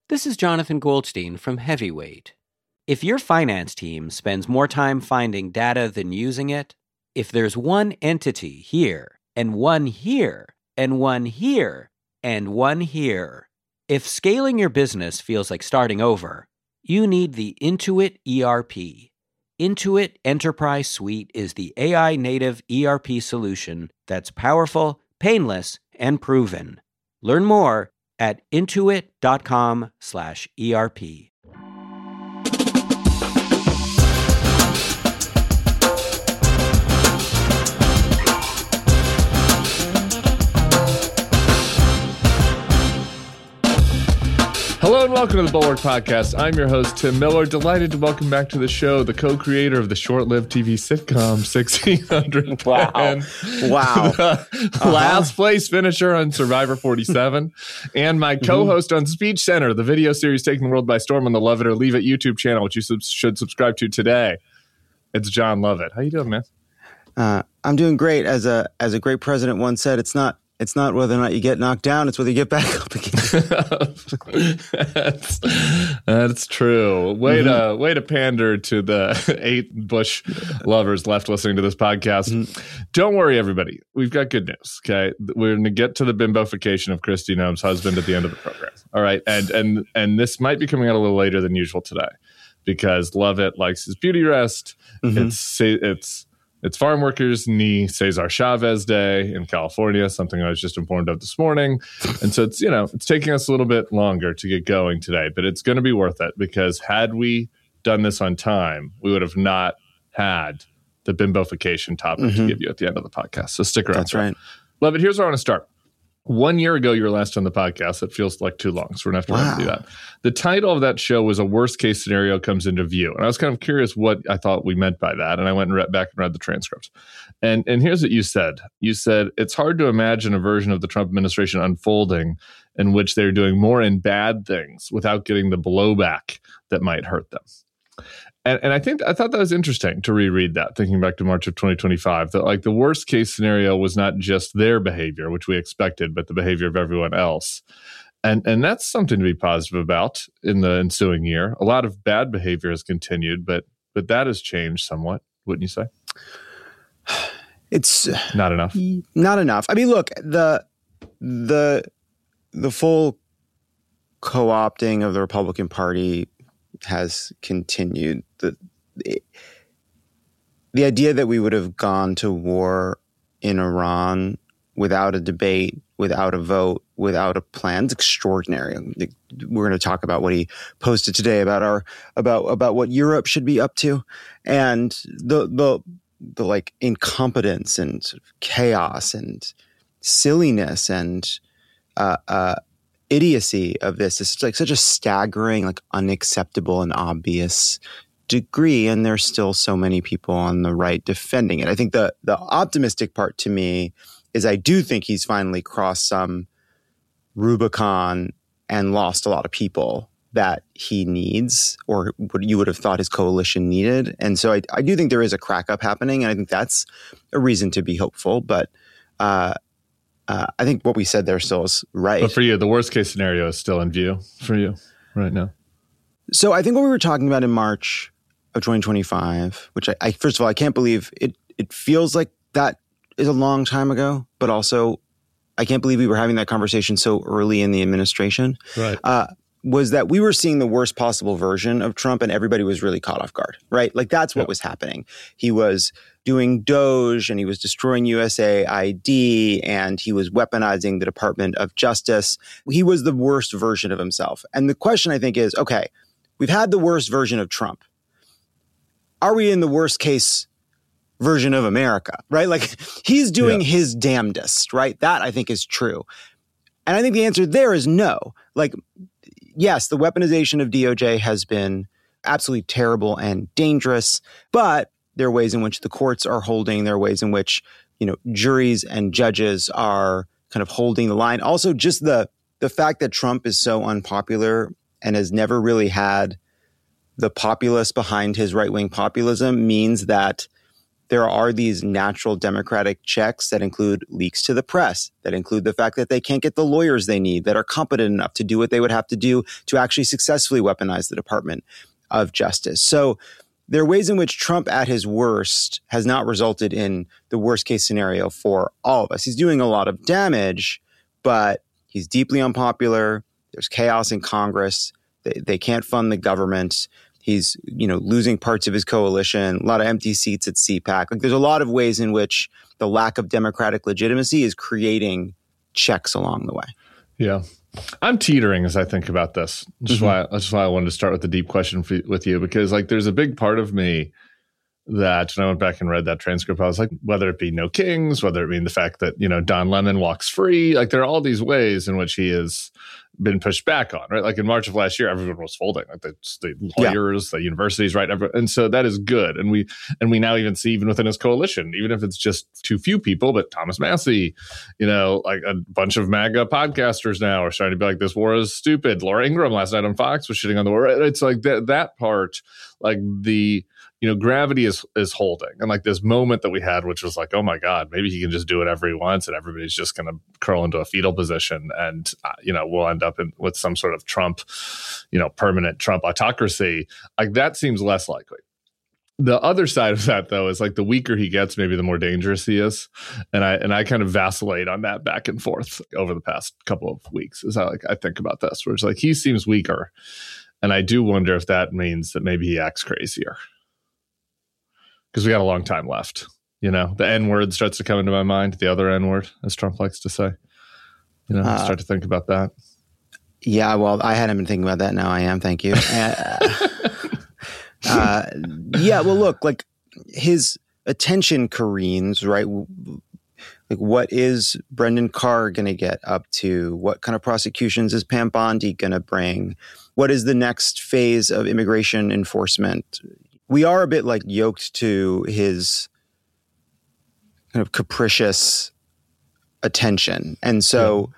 This is Jonathan Goldstein from Heavyweight. If your finance team spends more time finding data than using it, if there's one entity here, and one here, and one here, and one here, if scaling your business feels like starting over, you need the Intuit ERP. Intuit Enterprise Suite is the AI-native ERP solution that's powerful, painless, and proven. Learn more at intuit.com/ERP. Hello and welcome to the Bulwark Podcast. I'm your host, Tim Miller. Delighted to welcome back to the show the co-creator of the short-lived TV sitcom 1600. Wow. The last place finisher on Survivor 47. And my co-host on Speech Center, the video series taking the world by storm on the Love It or Leave It YouTube channel, which you should subscribe to today. It's John Lovett. How you doing, man? I'm doing great. As a great president once said, it's not whether or not you get knocked down, it's whether you get back up again. That's true. Way to pander to the 8 Bush lovers left listening to this podcast. Don't worry, everybody. We've got good news, okay? We're going to get to the bimbofication of Kristi Noem's husband at the end of the program. All right? And this might be coming out a little later than usual today because Lovett likes his beauty rest. It's Farm Workers ni Cesar Chavez Day in California, something I was just informed of this morning. And so it's taking us a little bit longer to get going today, but it's going to be worth it because had we done this on time, we would have not had the bimbofication topic to give you at the end of the podcast. So stick around. That's right. Love it. Here's where I want to start. 1 year ago, you were last on the podcast. It feels like too long, so we're going to have to do that. The title of that show was A Worst Case Scenario Comes Into View. And I was kind of curious what I thought we meant by that. And I went and read the transcript. And here's what you said. You said, it's hard to imagine a version of the Trump administration unfolding in which they're doing more in bad things without getting the blowback that might hurt them. And I thought that was interesting to reread that, thinking back to March of 2025, that like the worst case scenario was not just their behavior, which we expected, but the behavior of everyone else. And that's something to be positive about in the ensuing year. A lot of bad behavior has continued, but that has changed somewhat, wouldn't you say? It's not enough. Not enough. I mean, look, the full co-opting of the Republican Party has continued. The idea that we would have gone to war in Iran without a debate, without a vote, without a plan is extraordinary. We're going to talk about what he posted today about what Europe should be up to, and the like incompetence and sort of chaos and silliness and idiocy of this is like such a staggering, like unacceptable and obvious degree, and there's still so many people on the right defending it. I think the optimistic part to me is I do think he's finally crossed some Rubicon and lost a lot of people that he needs, or what you would have thought his coalition needed. And so I do think there is a crack up happening, and I think that's a reason to be hopeful. But I think what we said there still is right. But for you, the worst case scenario is still in view for you right now. So I think what we were talking about in March of 2025, which I first of all, I can't believe it feels like that is a long time ago, but also I can't believe we were having that conversation so early in the administration. Right. Was that we were seeing the worst possible version of Trump and everybody was really caught off guard, right? Like that's what was happening. He was doing Doge and he was destroying USAID and he was weaponizing the Department of Justice. He was the worst version of himself. And the question I think is, okay, we've had the worst version of Trump. Are we in the worst case version of America, right? Like he's doing his damnedest, right? That I think is true. And I think the answer there is no. Like, yes, the weaponization of DOJ has been absolutely terrible and dangerous, but there are ways in which the courts are holding, there are ways in which, juries and judges are kind of holding the line. Also, just the fact that Trump is so unpopular and has never really had the populace behind his right-wing populism means that there are these natural democratic checks that include leaks to the press, that include the fact that they can't get the lawyers they need, that are competent enough to do what they would have to do to actually successfully weaponize the Department of Justice. So there are ways in which Trump at his worst has not resulted in the worst case scenario for all of us. He's doing a lot of damage, but he's deeply unpopular. There's chaos in Congress. They can't fund the government. He's, losing parts of his coalition, a lot of empty seats at CPAC. Like, there's a lot of ways in which the lack of democratic legitimacy is creating checks along the way. Yeah. I'm teetering as I think about this. That's why I wanted to start with the deep question with you, because there's a big part of me that when I went back and read that transcript, I was like, whether it be no kings, whether it be the fact that, Don Lemon walks free, there are all these ways in which he has been pushed back on, right? Like in March of last year, everyone was folding, the lawyers, the universities, right? And so that is good. And we now even see, even within his coalition, even if it's just too few people, but Thomas Massey, like a bunch of MAGA podcasters now are starting to be like, this war is stupid. Laura Ingraham last night on Fox was shitting on the war. It's like that part, the gravity is holding. And this moment that we had, which was oh my God, maybe he can just do whatever he wants and everybody's just going to curl into a fetal position and, we'll end up with some sort of Trump, permanent Trump autocracy. That seems less likely. The other side of that, though, is the weaker he gets, maybe the more dangerous he is. And I kind of vacillate on that back and forth over the past couple of weeks as I think about this, where it's he seems weaker. And I do wonder if that means that maybe he acts crazier. Because we got a long time left. The N-word starts to come into my mind, the other N-word, as Trump likes to say. Start to think about that. Yeah, well, I hadn't been thinking about that. Now I am. Thank you. Yeah, well, look, his attention careens, right? What is Brendan Carr going to get up to? What kind of prosecutions is Pam Bondi going to bring? What is the next phase of immigration enforcement? We are a bit yoked to his kind of capricious attention. And so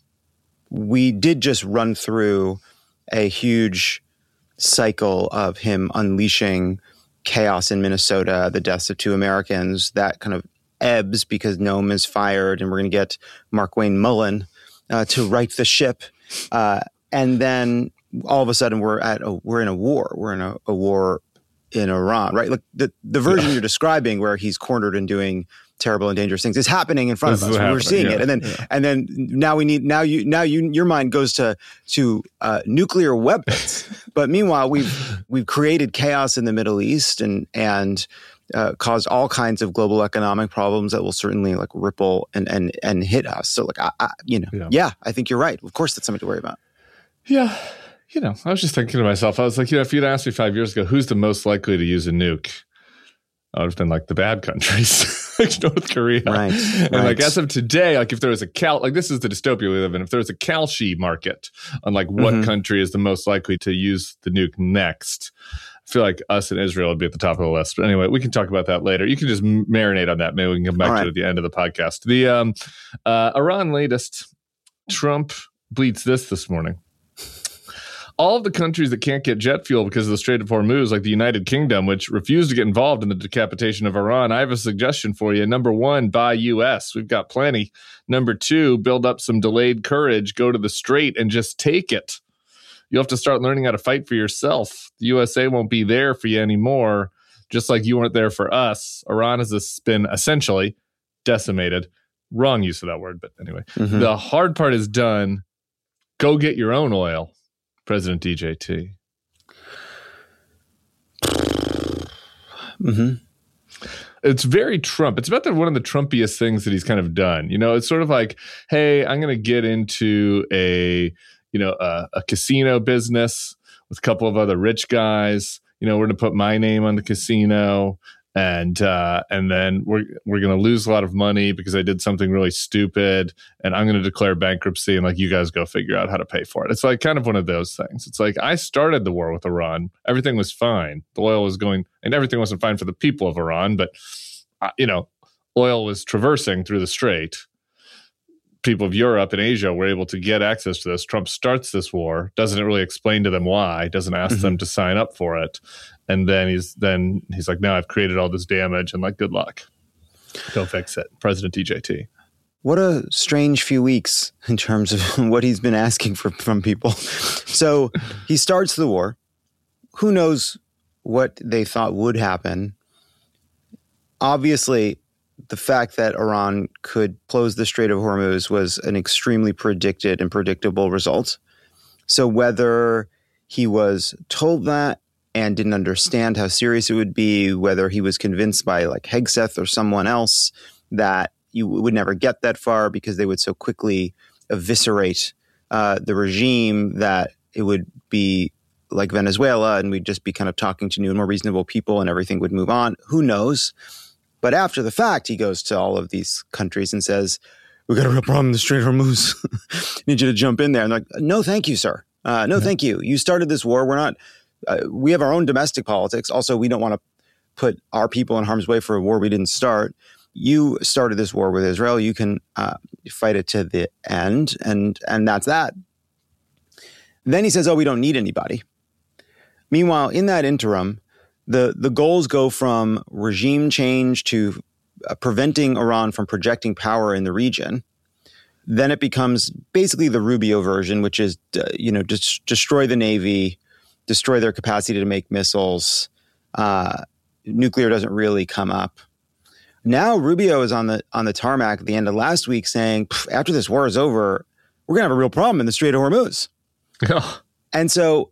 we did just run through a huge cycle of him unleashing chaos in Minnesota, the deaths of 2 Americans. That kind of ebbs because Noam is fired and we're going to get Markwayne Mullen to right the ship. And then all of a sudden we're in a war. We're in a war in Iran, right? The version you're describing where he's cornered and doing terrible and dangerous things is happening in front of us. We're seeing it. And then now your mind goes to nuclear weapons. But meanwhile, we've created chaos in the Middle East and caused all kinds of global economic problems that will certainly ripple and hit us. So I think you're right. Of course, that's something to worry about. Yeah. I was just thinking to myself, I was like, if you'd asked me 5 years ago, who's the most likely to use a nuke? I would have been the bad countries, North Korea. Right. And as of today, if there was a this is the dystopia we live in. If there was a Kalshi market on what country is the most likely to use the nuke next, I feel like us and Israel would be at the top of the list. But anyway, we can talk about that later. You can just marinate on that. Maybe we can come back to it at the end of the podcast. The Iran latest, Trump bleats this morning. All of the countries that can't get jet fuel because of the Strait of Hormuz, like the United Kingdom, which refused to get involved in the decapitation of Iran, I have a suggestion for you. Number 1, buy U.S. We've got plenty. Number 2, build up some delayed courage, go to the Strait and just take it. You'll have to start learning how to fight for yourself. The USA won't be there for you anymore, just like you weren't there for us. Iran has been essentially decimated. Wrong use of that word, but anyway. The hard part is done. Go get your own oil. President DJT. It's very Trump. It's about one of the Trumpiest things that he's kind of done. It's sort of hey, I'm going to get into a casino business with a couple of other rich guys. We're going to put my name on the casino. And then we're going to lose a lot of money because I did something really stupid, and I'm going to declare bankruptcy, and you guys go figure out how to pay for it. It's kind of one of those things. It's I started the war with Iran. Everything was fine. The oil was going, and everything wasn't fine for the people of Iran, but oil was traversing through the strait. people of Europe and Asia were able to get access to this. Trump starts this war, doesn't really explain to them why, doesn't ask them to sign up for it. And then he's like, now I've created all this damage and like, good luck. Go fix it. President DJT. What a strange few weeks in terms of what he's been asking from people. So he starts the war. Who knows what they thought would happen? Obviously, the fact that Iran could close the Strait of Hormuz was an extremely predicted and predictable result. So whether he was told that and didn't understand how serious it would be, whether he was convinced by like Hegseth or someone else that you would never get that far because they would so quickly eviscerate the regime that it would be like Venezuela and we'd just be kind of talking to new and more reasonable people and everything would move on. Who knows? But after the fact, he goes to all of these countries and says, we got a real problem in the Strait of Hormuz. Need you to jump in there. And like, no, thank you, sir. No, thank you. You started this war. We're not, we have our own domestic politics. Also, we don't want to put our people in harm's way for a war we didn't start. You started this war with Israel. You can fight it to the end. And that's that. Then he says, oh, we don't need anybody. Meanwhile, in that interim, the goals go from regime change to preventing Iran from projecting power in the region. Then it becomes basically the Rubio version, which is, destroy the Navy, destroy their capacity to make missiles. Nuclear doesn't really come up. Now Rubio is on the tarmac at the end of last week saying, after this war is over, we're going to have a real problem in the Strait of Hormuz. And so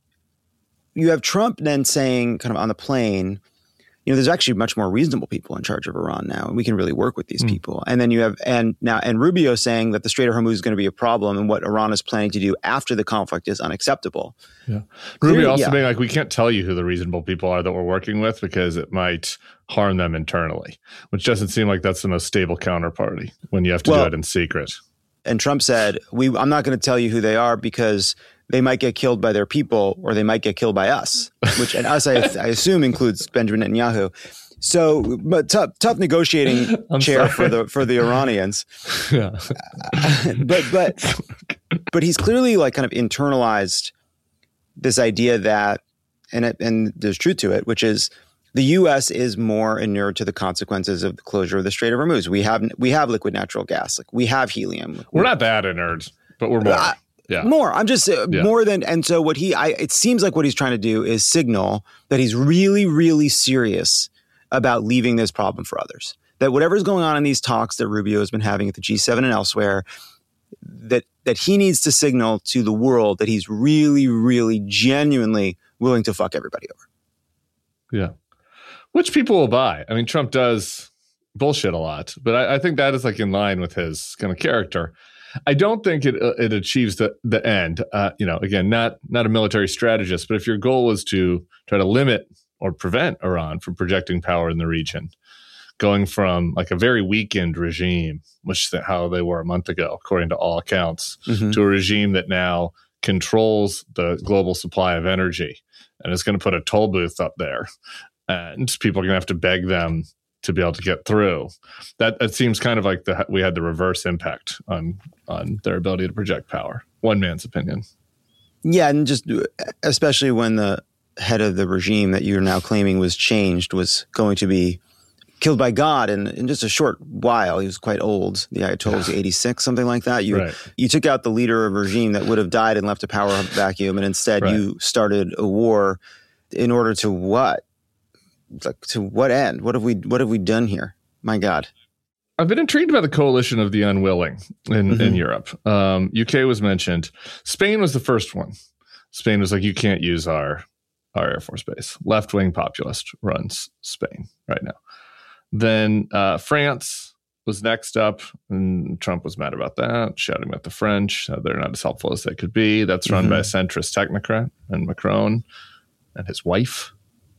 you have Trump then saying kind of on the plane, there's actually much more reasonable people in charge of Iran now, and we can really work with these people. And then you have, and Rubio saying that the Strait of Hormuz is going to be a problem and what Iran is planning to do after the conflict is unacceptable. Yeah. Rubio also being like, we can't tell you who the reasonable people are that we're working with because it might harm them internally, which doesn't seem like that's the most stable counterparty when you have to do it in secret. And Trump said, I'm not going to tell you who they are because they might get killed by their people or they might get killed by us, which, and us, I assume includes Benjamin Netanyahu. So, but tough negotiating chair for the Iranians. Yeah. But he's clearly like kind of internalized this idea that, and there's truth to it, which is the U.S. is more inured to the consequences of the closure of the Strait of Hormuz. We have liquid natural gas, like we have helium. We're not that inured, but we're more. Yeah. More. I'm just more than, and so what it seems like what he's trying to do is signal that he's really, really serious about leaving this problem for others. That whatever's going on in these talks that Rubio has been having at the G7 and elsewhere, that he needs to signal to the world that he's really, really genuinely willing to fuck everybody over. Yeah. Which people will buy. I mean, Trump does bullshit a lot, but I think that is like in line with his kind of character. I don't think it achieves the end. Again, not a military strategist, but if your goal is to try to limit or prevent Iran from projecting power in the region, going from like a very weakened regime, which is how they were a month ago, according to all accounts, to a regime that now controls the global supply of energy and is going to put a toll booth up there, and people are going to have to beg them to be able to get through. That it seems kind of like we had the reverse impact on their ability to project power. One man's opinion. Yeah, and just especially when the head of the regime that you're now claiming was changed was going to be killed by God in just a short while. He was quite old. The Ayatollah was 86, something like that. You took out the leader of a regime that would have died and left a power vacuum, and instead you started a war in order to what? Like, to what end? What have we done here? My God. I've been intrigued by the coalition of the unwilling in Europe. UK was mentioned. Spain was the first one. Spain was like, you can't use our Air Force base. Left-wing populist runs Spain right now. Then France was next up, and Trump was mad about that, shouting about the French. They're not as helpful as they could be. That's run by a centrist technocrat and Macron and his wife.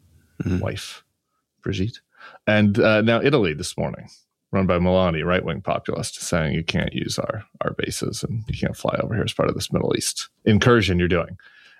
Brigitte. And now Italy this morning, run by Meloni, right-wing populist, saying you can't use our bases and you can't fly over here as part of this Middle East incursion you're doing.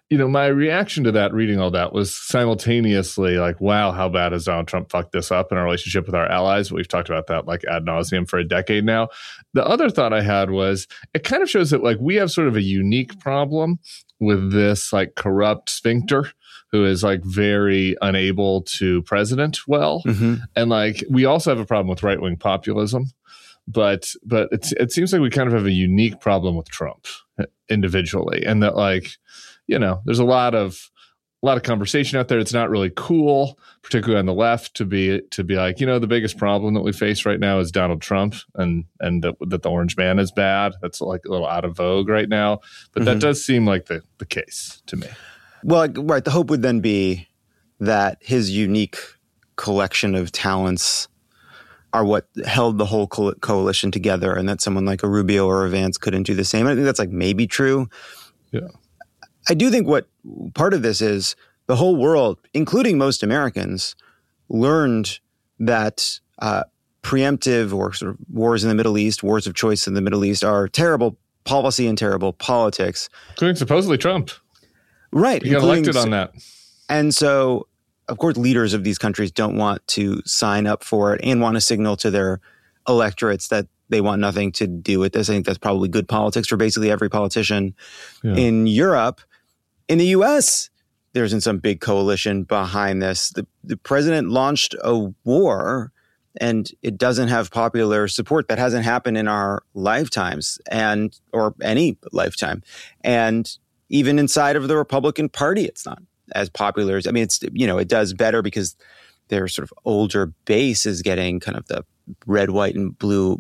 my reaction to that, reading all that, was simultaneously like, wow, how bad has Donald Trump fucked this up in our relationship with our allies? We've talked about that like ad nauseum for a decade now. The other thought I had was it kind of shows that like we have sort of a unique problem with this like corrupt sphincter who is like very unable to president well. Mm-hmm. And like we also have a problem with right-wing populism. But it seems like we kind of have a unique problem with Trump individually, and that like, there's a lot of conversation out there. It's not really cool, particularly on the left, to be like, the biggest problem that we face right now is Donald Trump, and that the orange man is bad. That's like a little out of vogue right now. But that does seem like the case to me. Well, right. The hope would then be that his unique collection of talents are what held the whole coalition together, and that someone like a Rubio or a Vance couldn't do the same. I think that's like maybe true. Yeah. I do think what part of this is the whole world, including most Americans, learned that preemptive or sort of wars in the Middle East, wars of choice in the Middle East are terrible policy and terrible politics. Including supposedly Trump. Right. He got elected on that. And so, of course, leaders of these countries don't want to sign up for it and want to signal to their electorates that they want nothing to do with this. I think that's probably good politics for basically every politician in Europe. In the U.S., there isn't some big coalition behind this. The president launched a war, and it doesn't have popular support. That hasn't happened in our lifetimes or any lifetime. And even inside of the Republican Party, it's not as popular as, it does better because their sort of older base is getting kind of the red, white, and blue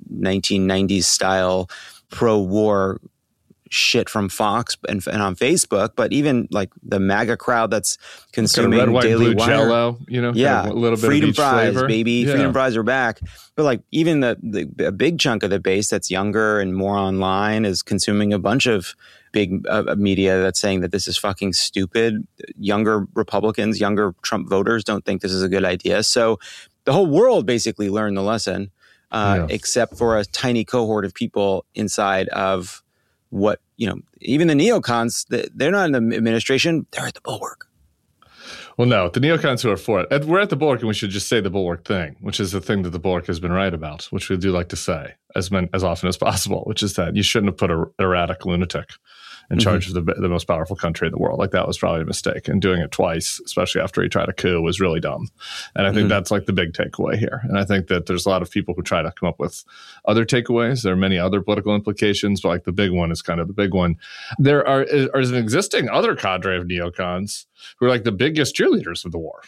1990s style pro-war shit from Fox and on Facebook, but even like the MAGA crowd that's consuming red, white, Daily blue Wire, Jell-O, kind of a little bit freedom of each fries, flavor. baby, freedom fries are back. But like even a big chunk of the base that's younger and more online is consuming a bunch of big media that's saying that this is fucking stupid. Younger Republicans, younger Trump voters don't think this is a good idea. So the whole world basically learned the lesson, except for a tiny cohort of people inside of what, even the neocons, they're not in the administration, they're at the Bulwark. Well, no, the neocons who are for it. We're at the Bulwark, and we should just say the Bulwark thing, which is the thing that the Bulwark has been right about, which we do like to say as often as possible, which is that you shouldn't have put an erratic lunatic in charge of the most powerful country in the world. Like that was probably a mistake. And doing it twice, especially after he tried a coup, was really dumb. And I think that's like the big takeaway here. And I think that there's a lot of people who try to come up with other takeaways. There are many other political implications, but like the big one is kind of the big one. There is an existing other cadre of neocons who are like the biggest cheerleaders of the war.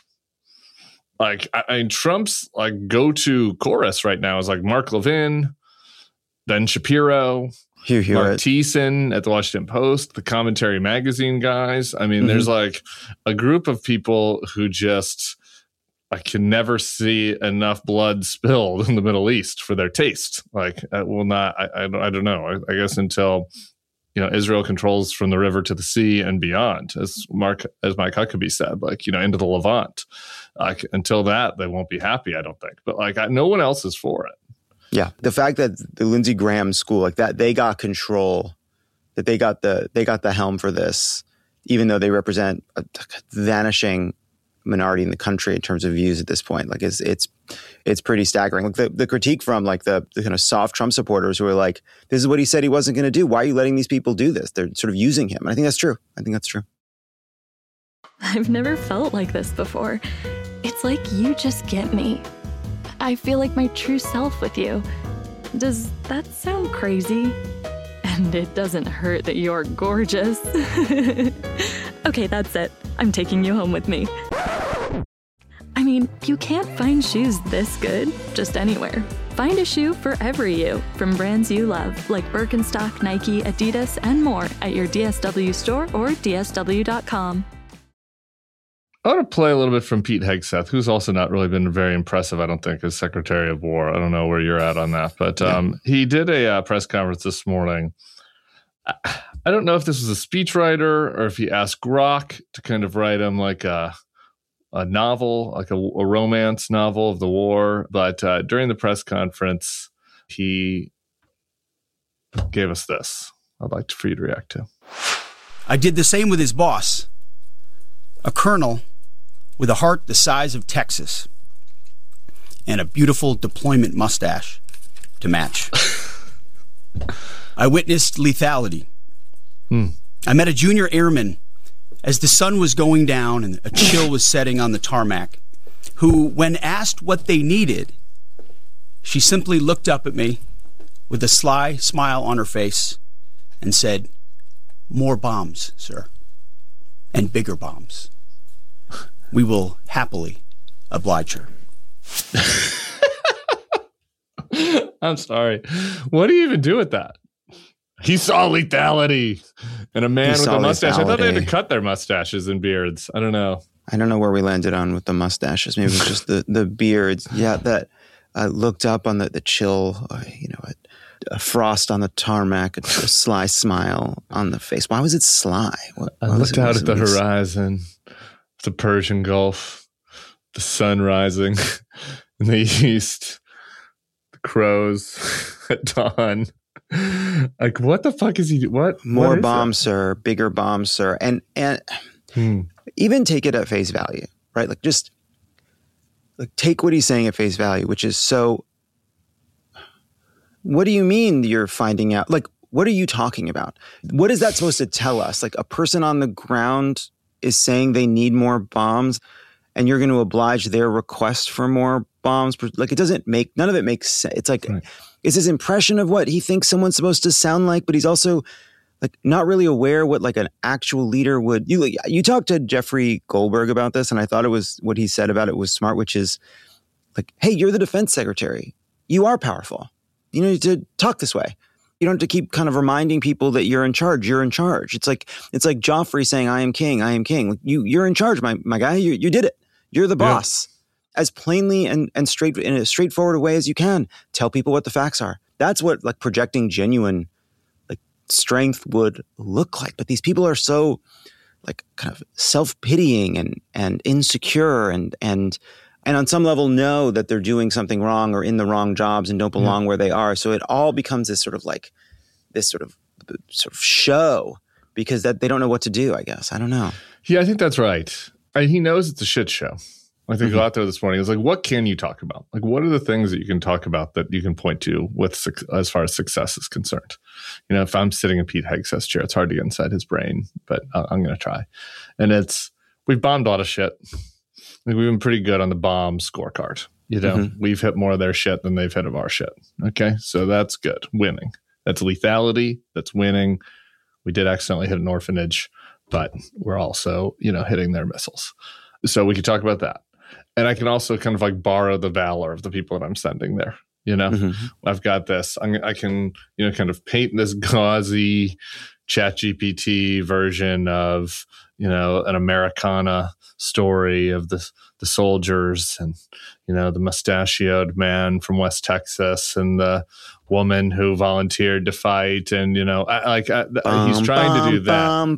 Like, I mean, Trump's like go-to chorus right now is like Mark Levin, Ben Shapiro, Mark Thiessen at the Washington Post, the Commentary Magazine guys. I mean, there's like a group of people who just, I can never see enough blood spilled in the Middle East for their taste. Like, I don't know. I guess until, Israel controls from the river to the sea and beyond, as Mike Huckabee said, like, into the Levant. Like, until that, they won't be happy, I don't think. But like, no one else is for it. Yeah, the fact that the Lindsey Graham school, like that, they got control, that they got the helm for this, even though they represent a vanishing minority in the country in terms of views at this point. Like it's pretty staggering. Like the critique from like the kind of soft Trump supporters who are like, this is what he said he wasn't going to do. Why are you letting these people do this? They're sort of using him. And I think that's true. I've never felt like this before. It's like you just get me. I feel like my true self with you. Does that sound crazy? And it doesn't hurt that you're gorgeous. Okay, that's it. I'm taking you home with me. I mean, you can't find shoes this good just anywhere. Find a shoe for every you from brands you love, like Birkenstock, Nike, Adidas, and more at your DSW store or dsw.com. I want to play a little bit from Pete Hegseth, who's also not really been very impressive, I don't think, as Secretary of War. I don't know where you're at on that. But he did a press conference this morning. I don't know if this was a speechwriter or if he asked Grok to kind of write him like a novel, like a romance novel of the war. But during the press conference, he gave us this. I'd like for you to react to. I did the same with his boss, a colonel with a heart the size of Texas and a beautiful deployment mustache to match. I witnessed lethality. I met a junior airman as the sun was going down and a chill was setting on the tarmac, who, when asked what they needed, she simply looked up at me with a sly smile on her face and said, "More bombs, sir, and bigger bombs. We will happily oblige her." I'm sorry. What do you even do with that? He saw lethality and a man with a mustache. Lethality. I thought they had to cut their mustaches and beards. I don't know. I don't know where we landed on with the mustaches. Maybe it was just the beards. Yeah, that looked up on the chill, a frost on the tarmac, a sly smile on the face. Why was it sly? I looked out at the horizon, the Persian Gulf, the sun rising in the east, the crows at dawn. Like, what the fuck is he doing? What? More bombs, sir. Bigger bombs, sir. And even take it at face value, right? Like, just take what he's saying at face value, which is so. What do you mean you're finding out? Like, what are you talking about? What is that supposed to tell us? Like, a person on the ground is saying they need more bombs, and you're going to oblige their request for more bombs. Like, it doesn't make, none of it makes sense. It's like, it's his impression of what he thinks someone's supposed to sound like, but he's also like not really aware what like an actual leader would. You talked to Jeffrey Goldberg about this, and I thought it was, what he said about it was smart, which is like, hey, you're the defense secretary. You are powerful. You need to talk this way. You don't have to keep kind of reminding people that you're in charge. You're in charge. It's like Joffrey saying, I am king. I am king. You're in charge, my guy. You did it. You're the boss. As plainly and straight in a straightforward way as you can. Tell people what the facts are. That's what like projecting genuine like strength would look like. But these people are so like kind of self-pitying and insecure and on some level know that they're doing something wrong or in the wrong jobs and don't belong where they are. So it all becomes this sort of show because that they don't know what to do, I guess. I don't know. Yeah, I think that's right. He knows it's a shit show. I think go out there this morning. It's like, what can you talk about? Like, what are the things that you can talk about that you can point to with as far as success is concerned? You know, if I'm sitting in Pete Hegseth's chair, it's hard to get inside his brain, but I'm going to try. And we've bombed a lot of shit. Like, we've been pretty good on the bomb scorecard. You know, we've hit more of their shit than they've hit of our shit. Okay, so that's good. Winning. That's lethality. That's winning. We did accidentally hit an orphanage, but we're also, hitting their missiles. So we could talk about that. And I can also kind of like borrow the valor of the people that I'm sending there. I've got this. I can, kind of paint this gauzy ChatGPT version of, an Americana story of the soldiers and, the mustachioed man from West Texas and the woman who volunteered to fight. And, he's trying to do that.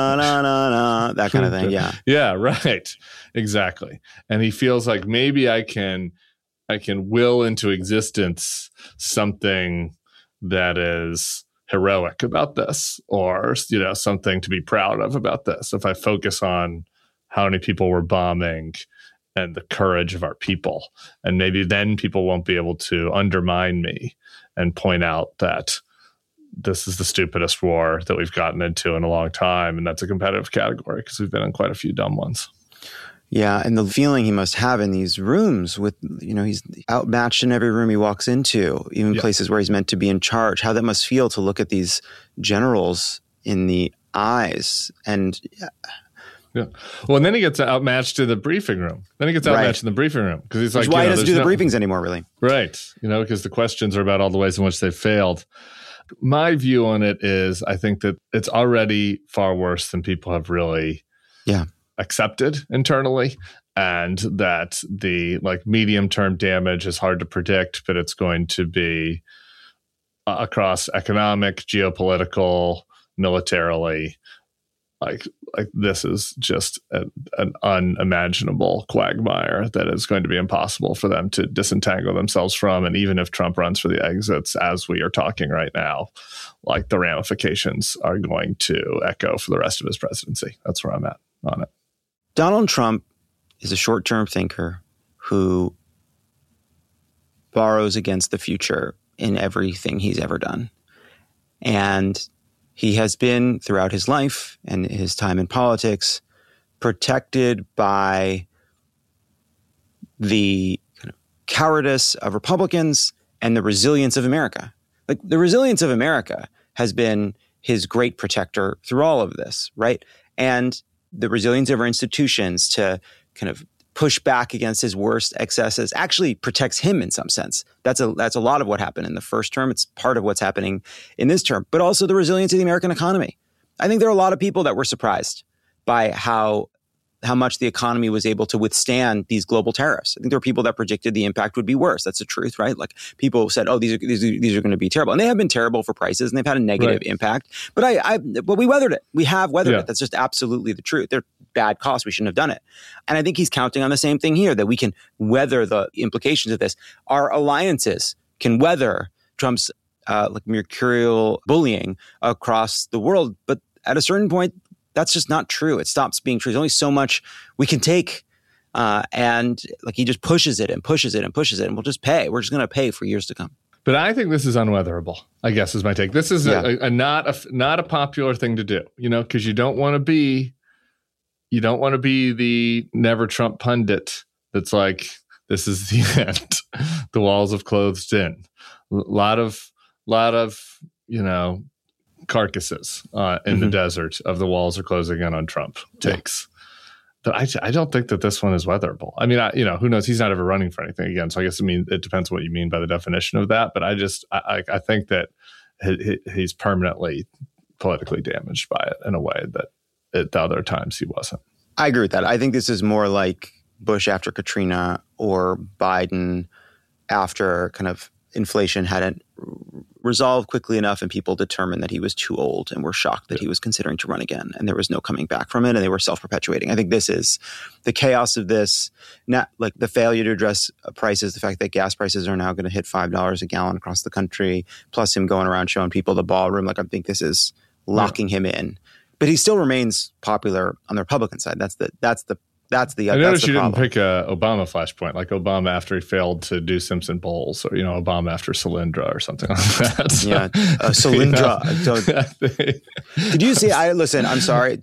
That kind of thing. Yeah. Yeah, right. Exactly. And he feels like maybe I can will into existence something that is heroic about this or, something to be proud of about this. If I focus on how many people we're bombing and the courage of our people, and maybe then people won't be able to undermine me and point out that this is the stupidest war that we've gotten into in a long time. And that's a competitive category because we've been in quite a few dumb ones. Yeah, and the feeling he must have in these rooms with, he's outmatched in every room he walks into, even places where he's meant to be in charge, how that must feel to look at these generals in the eyes. And yeah. Well, and then he gets outmatched in the briefing room. Then he gets outmatched in the briefing room because he's like, why he doesn't do the briefings anymore, really. Right. Because the questions are about all the ways in which they failed. My view on it is I think that it's already far worse than people have really accepted internally, and that the medium-term damage is hard to predict, but it's going to be across economic, geopolitical, militarily, Like this is just an unimaginable quagmire that is going to be impossible for them to disentangle themselves from. And even if Trump runs for the exits, as we are talking right now, like the ramifications are going to echo for the rest of his presidency. That's where I'm at on it. Donald Trump is a short-term thinker who borrows against the future in everything he's ever done. And he has been, throughout his life and his time in politics, protected by the kind of cowardice of Republicans and the resilience of America. Like, the resilience of America has been his great protector through all of this, right? And the resilience of our institutions to kind of push back against his worst excesses actually protects him in some sense. That's a lot of what happened in the first term. It's part of what's happening in this term, but also the resilience of the American economy. I think there are a lot of people that were surprised by how much the economy was able to withstand these global tariffs. I think there were people that predicted the impact would be worse. That's the truth, right? Like, people said, "Oh, these are going to be terrible," and they have been terrible for prices, and they've had a negative impact. But but we weathered it. We have weathered it. That's just absolutely the truth. They're bad costs. We shouldn't have done it. And I think he's counting on the same thing here, that we can weather the implications of this. Our alliances can weather Trump's like mercurial bullying across the world. But at a certain point, that's just not true. It stops being true. There's only so much we can take. And like, he just pushes it and pushes it and pushes it, and we'll just pay. We're just going to pay for years to come. But I think this is unweatherable, I guess, is my take. This is not a popular thing to do, because you don't want to be the never Trump pundit that's like, this is the end. The walls have closed in. A lot of carcasses in the desert of the walls are closing in on Trump takes. But I don't think that this one is weatherable. I mean, who knows? He's not ever running for anything again. So I guess, it depends what you mean by the definition of that. But I think that he's permanently politically damaged by it in a way that at the other times he wasn't. I agree with that. I think this is more like Bush after Katrina or Biden after kind of inflation hadn't resolved quickly enough and people determined that he was too old and were shocked that he was considering to run again, and there was no coming back from it, and they were self-perpetuating. I think this is the chaos of this, not like the failure to address prices, the fact that gas prices are now going to hit $5 a gallon across the country, plus him going around showing people the ballroom. Like, I think this is locking him in. But he still remains popular on the Republican side. That's the I noticed you didn't pick a Obama flashpoint, like Obama after he failed to do Simpson Bowls, or Obama after Solyndra or something like that. So, yeah, Solyndra. Did you see? Listen. I'm sorry.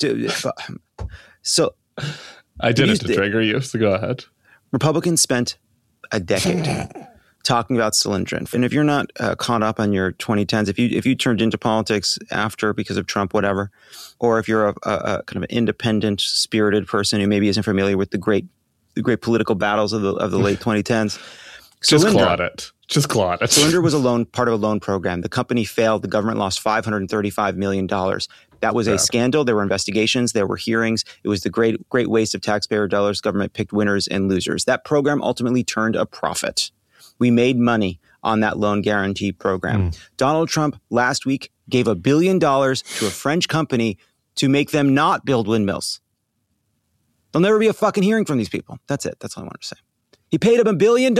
So I did it to trigger you. So go ahead. Republicans spent a decade talking about Solyndra, and if you're not caught up on your 2010s, if you turned into politics after because of Trump, whatever, or if you're a kind of an independent, spirited person who maybe isn't familiar with the great political battles of the late 2010s, just clawed it. Solyndra was part of a loan program. The company failed. The government lost $535 million. That was a scandal. There were investigations. There were hearings. It was the great waste of taxpayer dollars. Government picked winners and losers. That program ultimately turned a profit. We made money on that loan guarantee program. Donald Trump last week gave $1 billion to a French company to make them not build windmills. There'll never be a fucking hearing from these people. That's it. That's all I wanted to say. He paid them $1 billion.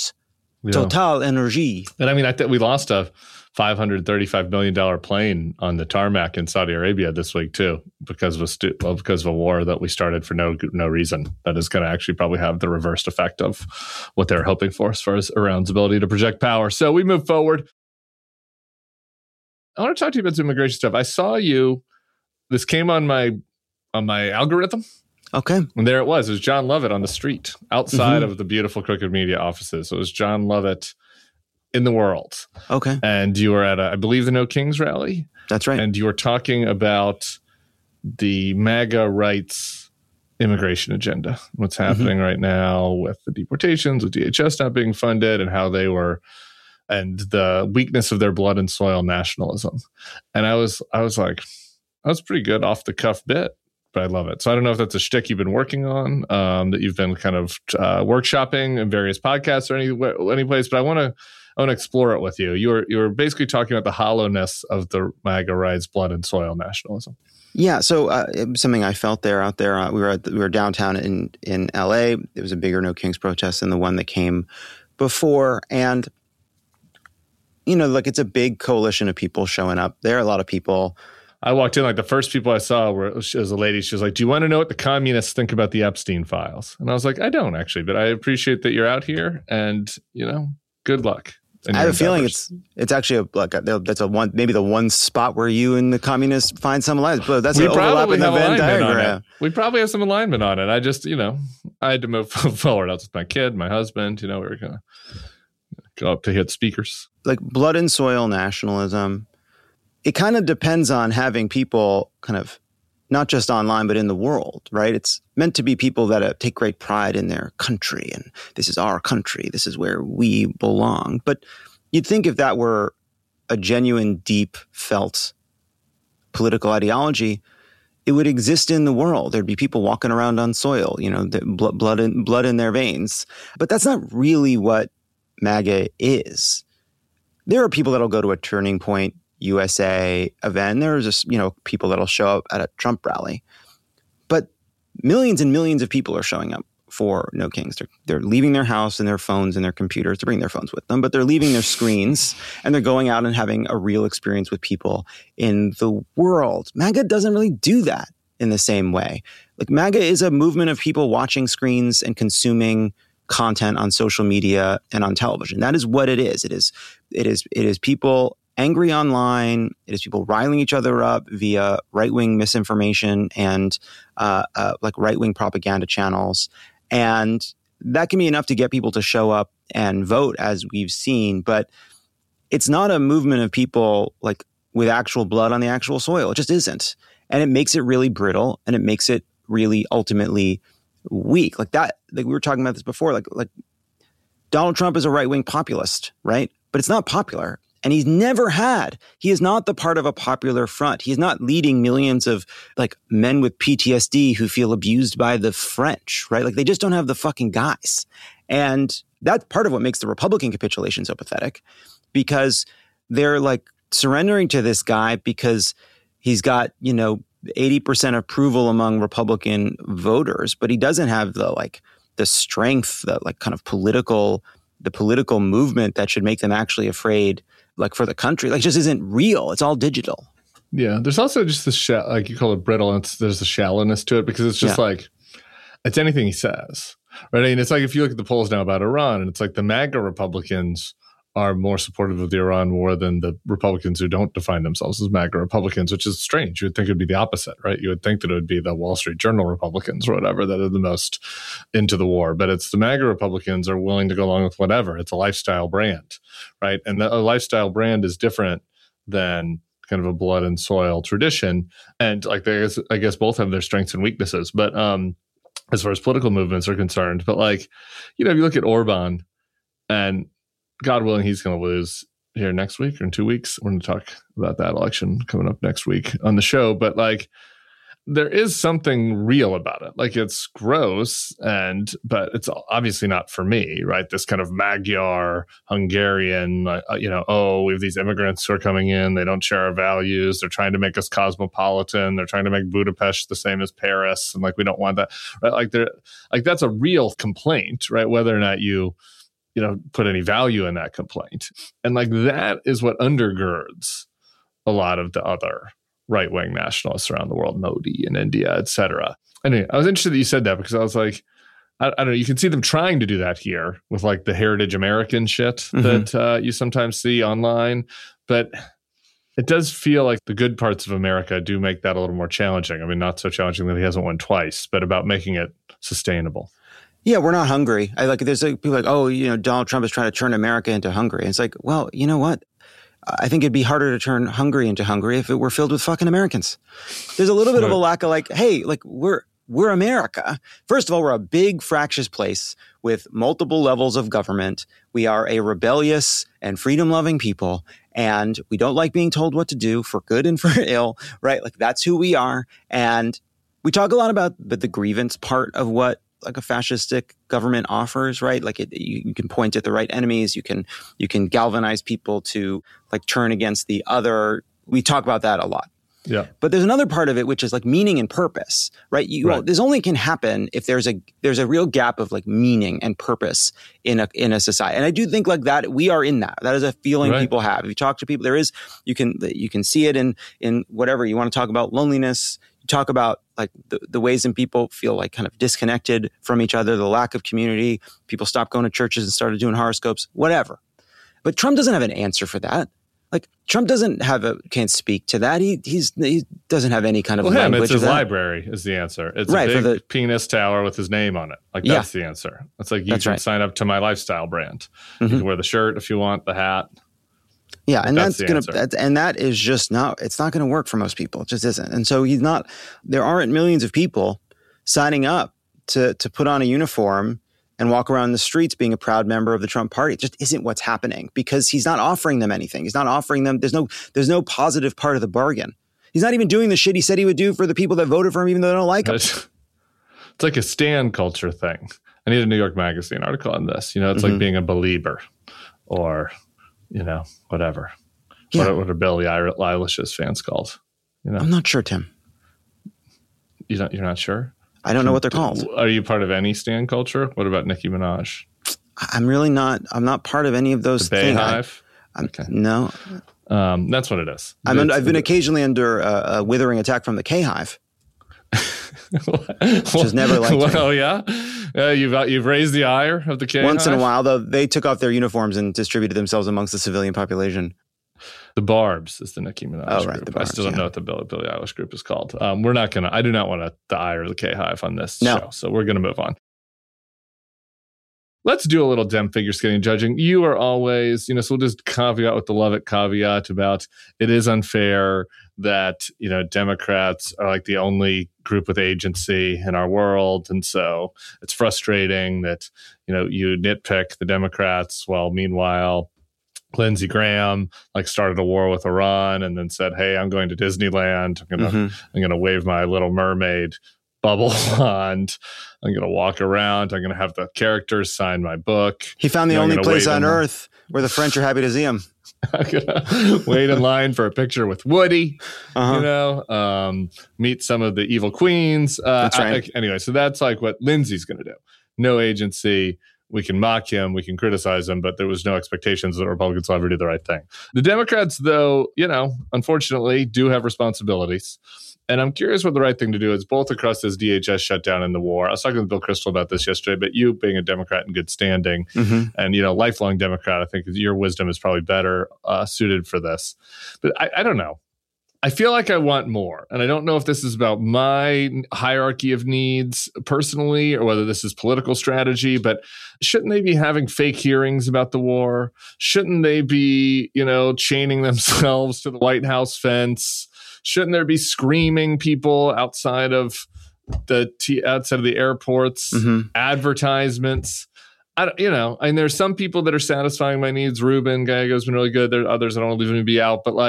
Total Energy. And I mean, I think we lost a $535 million plane on the tarmac in Saudi Arabia this week too, because of a war that we started for no reason. That is going to actually probably have the reversed effect of what they're hoping for as far as Iran's ability to project power. So we move forward. I want to talk to you about some immigration stuff. I saw you. This came on my algorithm. Okay. And there it was. It was John Lovett on the street outside of the beautiful Crooked Media offices. It was John Lovett in the world. Okay. And you were at, I believe, the No Kings rally. That's right. And you were talking about the MAGA rights immigration agenda, what's happening right now with the deportations, with DHS not being funded, and how they were, and the weakness of their blood and soil nationalism. And I was like, that was pretty good off the cuff bit, but I love it. So I don't know if that's a shtick you've been working on, that you've been kind of workshopping in various podcasts or any place, but I want I want to explore it with you. You were basically talking about the hollowness of the MAGA rights, blood and soil nationalism. Yeah, so it was something I felt out there. We were downtown in LA. It was a bigger No Kings protest than the one that came before, and it's a big coalition of people showing up. There are a lot of people. I walked in, the first people I saw was a lady. She was like, "Do you want to know what the communists think about the Epstein files?" And I was like, "I don't actually, but I appreciate that you're out here, and good luck." I have a feeling it's actually that's maybe the one spot where you and the communists find some alignment. But that's an overlap in the Venn diagram. We probably have some alignment on it. I just, I had to move forward. I was with my kid, my husband. We were gonna go up to hit speakers. Like blood and soil nationalism. It kind of depends on having people kind of not just online, but in the world, right? It's meant to be people that take great pride in their country. And this is our country. This is where we belong. But you'd think if that were a genuine, deep felt political ideology, it would exist in the world. There'd be people walking around on soil, blood in their veins. But that's not really what MAGA is. There are people that'll go to a Turning Point USA event. There are just, people that'll show up at a Trump rally. But millions and millions of people are showing up for No Kings. They're leaving their house and their phones and their computers to bring their phones with them, but they're leaving their screens and they're going out and having a real experience with people in the world. MAGA doesn't really do that in the same way. Like MAGA is a movement of people watching screens and consuming content on social media and on television. That is what it is. It is people angry online. It is people riling each other up via right-wing misinformation and right-wing propaganda channels. And that can be enough to get people to show up and vote, as we've seen. But it's not a movement of people with actual blood on the actual soil. It just isn't. And it makes it really brittle, and it makes it really ultimately weak. We were talking about this before. Donald Trump is a right-wing populist, right? But it's not popular. And he is not the part of a popular front. He's not leading millions of men with PTSD who feel abused by the French, right? They just don't have the fucking guys. And that's part of what makes the Republican capitulation so pathetic, because they're surrendering to this guy because he's got, 80% approval among Republican voters, but he doesn't have the strength, the political movement that should make them actually afraid for the country. It just isn't real. It's all digital. Yeah. There's also just this, you call it brittle. There's a shallowness to it because it's just it's anything he says, right? And it's if you look at the polls now about Iran, and it's the MAGA Republicans are more supportive of the Iran war than the Republicans who don't define themselves as MAGA Republicans, which is strange. You would think it would be the opposite, right? You would think that it would be the Wall Street Journal Republicans or whatever that are the most into the war. But it's the MAGA Republicans are willing to go along with whatever. It's a lifestyle brand, right? And a lifestyle brand is different than kind of a blood and soil tradition. And I guess both have their strengths and weaknesses. But as far as political movements are concerned, but if you look at Orban, and God willing, he's going to lose here next week or in 2 weeks. We're going to talk about that election coming up next week on the show. But there is something real about it. It's gross, but it's obviously not for me, right? This kind of Magyar, Hungarian, we have these immigrants who are coming in. They don't share our values. They're trying to make us cosmopolitan. They're trying to make Budapest the same as Paris. And we don't want that, right? That's a real complaint, right? Whether or not you put any value in that complaint. And that is what undergirds a lot of the other right-wing nationalists around the world, Modi in India, et cetera. Anyway, I was interested that you said that because I was I don't know, you can see them trying to do that here with the Heritage American shit that you sometimes see online. But it does feel like the good parts of America do make that a little more challenging. I mean, not so challenging that he hasn't won twice, but about making it sustainable. Yeah, we're not Hungary. There's people Donald Trump is trying to turn America into Hungary. And it's well, you know what? I think it'd be harder to turn Hungary into Hungary if it were filled with fucking Americans. There's a little bit of a lack of hey, we're America. First of all, we're a big fractious place with multiple levels of government. We are a rebellious and freedom-loving people, and we don't like being told what to do for good and for ill, right? That's who we are. And we talk a lot about the grievance part of what like a fascistic government offers, right? Like you can point at the right enemies. You can galvanize people to like turn against the other. We talk about that a lot. Yeah. But there's another part of it, which is like meaning and purpose, right? This only can happen if there's a real gap of like meaning and purpose in a society. And I do think like that we are in that. That is a feeling people have. If you talk to people, you can see it in whatever you want to talk about, loneliness. You talk about like the ways in people feel like kind of disconnected from each other, the lack of community. People stopped going to churches and started doing horoscopes, whatever. But Trump doesn't have an answer for that. Like Trump can't speak to that. He doesn't have any kind of language. It's his library is the answer. It's a big penis tower with his name on it. Like that's the answer. It's like you can sign up to my lifestyle brand. You can wear the shirt if you want, the hat. Yeah, and that is just it's not going to work for most people. It just isn't. And so there aren't millions of people signing up to put on a uniform and walk around the streets being a proud member of the Trump party. It just isn't what's happening because he's not offering them anything. He's not offering them. There's no positive part of the bargain. He's not even doing the shit he said he would do for the people that voted for him, even though they don't like him. It's like a stan culture thing. I need a New York Magazine article on this. It's like being a believer or, whatever. Yeah. What are Billie Eilish's fans called? I'm not sure, Tim. You're not sure? I don't know what they're called. Are you part of any stan culture? What about Nicki Minaj? I'm really not. I'm not part of any of those things. Bayhive? Okay. No. That's what it is. I've been occasionally under a withering attack from the K-Hive. Which is never like me. Oh, yeah? You've raised the ire of the K-Hive? Once in a while, though, they took off their uniforms and distributed themselves amongst the civilian population. The Barbs is the Nicki Minaj right, group. the Barbs, I still don't know what the Billie Eilish group is called. I do not want the ire of the K-Hive on this show, so we're going to move on. Let's do a little Dem figure skating judging. You are always, so we'll just caveat with the Lovett caveat about it is unfair that, Democrats are like the only group with agency in our world. And so it's frustrating that, you nitpick the Democrats while meanwhile Lindsey Graham started a war with Iran and then said, "Hey, I'm going to Disneyland. I'm gonna wave my Little Mermaid bubble wand. I'm gonna walk around. I'm gonna have the characters sign my book." He found the only place on Earth where the French are happy to see him. I'm gonna wait in line for a picture with Woody. Meet some of the evil queens. That's right. Anyway, so that's like what Lindsey's gonna do. No agency. We can mock him, we can criticize him, but there was no expectations that Republicans will ever do the right thing. The Democrats, though, unfortunately, do have responsibilities. And I'm curious what the right thing to do is, both across this DHS shutdown and the war. I was talking with Bill Kristol about this yesterday, but you being a Democrat in good standing and, lifelong Democrat, I think your wisdom is probably better suited for this. But I don't know. I feel like I want more. And I don't know if this is about my hierarchy of needs personally or whether this is political strategy, but shouldn't they be having fake hearings about the war? Shouldn't they be, chaining themselves to the White House fence? Shouldn't there be screaming people outside of the airports, advertisements? And there's some people that are satisfying my needs. Ruben Gallego's been really good. There are others that don't leave me be out, but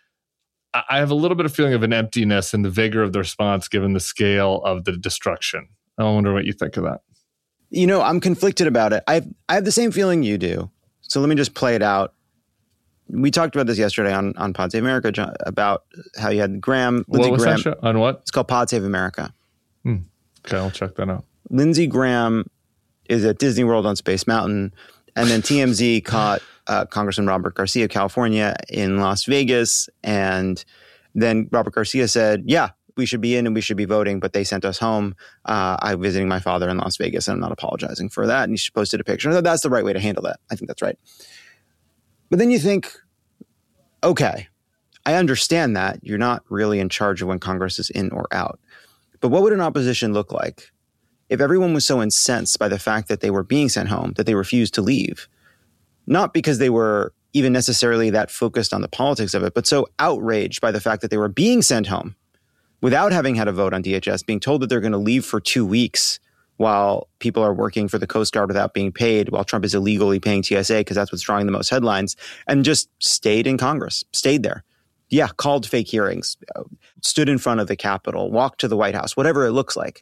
I have a little bit of feeling of an emptiness in the vigor of the response given the scale of the destruction. I wonder what you think of that. I'm conflicted about it. I have the same feeling you do. So let me just play it out. We talked about this yesterday on Pod Save America, John, about how you had Graham. What was that show? On what? It's called Pod Save America. Okay, I'll check that out. Lindsey Graham is at Disney World on Space Mountain, and then TMZ caught Congressman Robert Garcia of California in Las Vegas. And then Robert Garcia said, yeah, we should be in and we should be voting, but they sent us home. I'm visiting my father in Las Vegas and I'm not apologizing for that. And he posted a picture. That's the right way to handle that. I think that's right. But then you think, okay, I understand that you're not really in charge of when Congress is in or out. But what would an opposition look like if everyone was so incensed by the fact that they were being sent home that they refused to leave? Not because they were even necessarily that focused on the politics of it, but so outraged by the fact that they were being sent home without having had a vote on DHS, being told that they're going to leave for 2 weeks while people are working for the Coast Guard without being paid, while Trump is illegally paying TSA because that's what's drawing the most headlines, and just stayed in Congress, stayed there. Yeah, called fake hearings, stood in front of the Capitol, walked to the White House, whatever it looks like.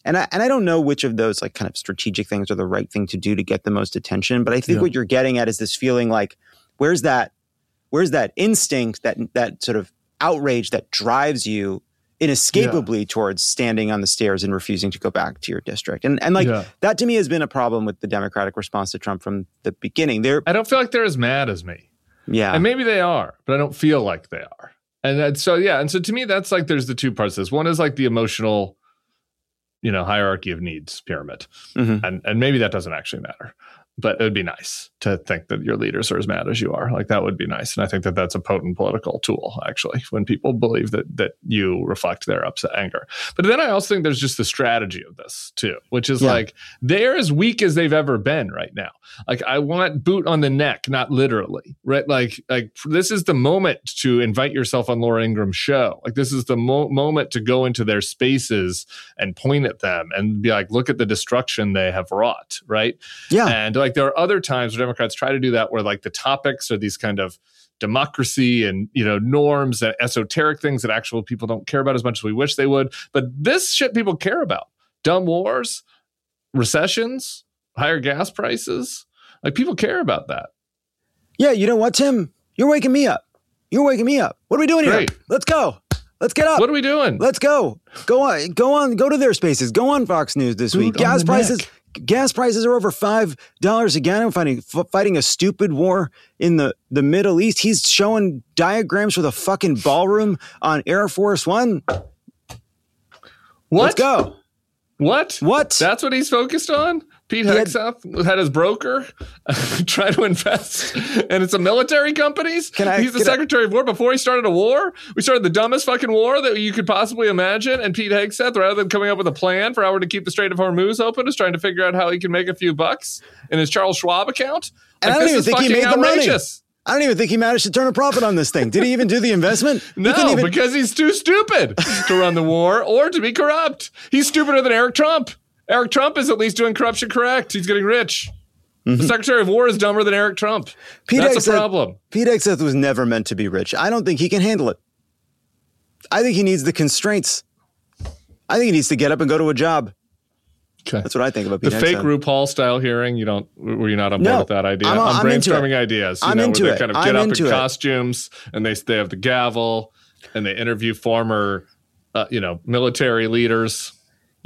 And I don't know which of those like kind of strategic things are the right thing to do to get the most attention. But I think what you're getting at is this feeling like, where's that instinct, that sort of outrage that drives you inescapably towards standing on the stairs and refusing to go back to your district. And that to me has been a problem with the Democratic response to Trump from the beginning. I don't feel like they're as mad as me. Yeah. And maybe they are, but I don't feel like they are. And so to me, that's like, there's the two parts of this. One is like the emotional, hierarchy of needs pyramid. Mm-hmm. And maybe that doesn't actually matter. But it would be nice to think that your leaders are as mad as you are. Like, that would be nice. And I think that that's a potent political tool, actually, when people believe that you reflect their upset anger. But then I also think there's just the strategy of this, too, which is like, they're as weak as they've ever been right now. Like, I want boot on the neck, not literally, right? Like this is the moment to invite yourself on Laura Ingram's show. Like, this is the moment to go into their spaces and point at them and be like, look at the destruction they have wrought, right? Yeah. And like, there are other times where Democrats try to do that, where like the topics are these kind of democracy and, norms and esoteric things that actual people don't care about as much as we wish they would. But this shit people care about: dumb wars, recessions, higher gas prices. Like, people care about that. Yeah. You know what, Tim? You're waking me up. What are we doing here? Let's go. Let's get up. What are we doing? Let's go. Go on. Go to their spaces. Go on Fox News this week. Gas prices are over $5 a gallon. Fighting a stupid war in the Middle East. He's showing diagrams for the fucking ballroom on Air Force One. What? Let's go. What? That's what he's focused on? Pete Hegseth had his broker try to invest, and it's a military companies. He's the Secretary of War before he started a war. We started the dumbest fucking war that you could possibly imagine, and Pete Hegseth, rather than coming up with a plan for how we're to keep the Strait of Hormuz open, is trying to figure out how he can make a few bucks in his Charles Schwab account. And I don't even think he made the money. I don't even think he managed to turn a profit on this thing. Did he even do the investment? No, because he's too stupid to run the war or to be corrupt. He's stupider than Eric Trump. Eric Trump is at least doing corruption correct. He's getting rich. Mm-hmm. The Secretary of War is dumber than Eric Trump. That's a problem. Pete Hegseth was never meant to be rich. I don't think he can handle it. I think he needs the constraints. I think he needs to get up and go to a job. Okay. That's what I think about Pete Hegseth. The fake RuPaul style hearing, were you not on board with that idea? I'm brainstorming ideas. I'm into where it. They kind of get up in costumes and they have the gavel and they interview former, military leaders.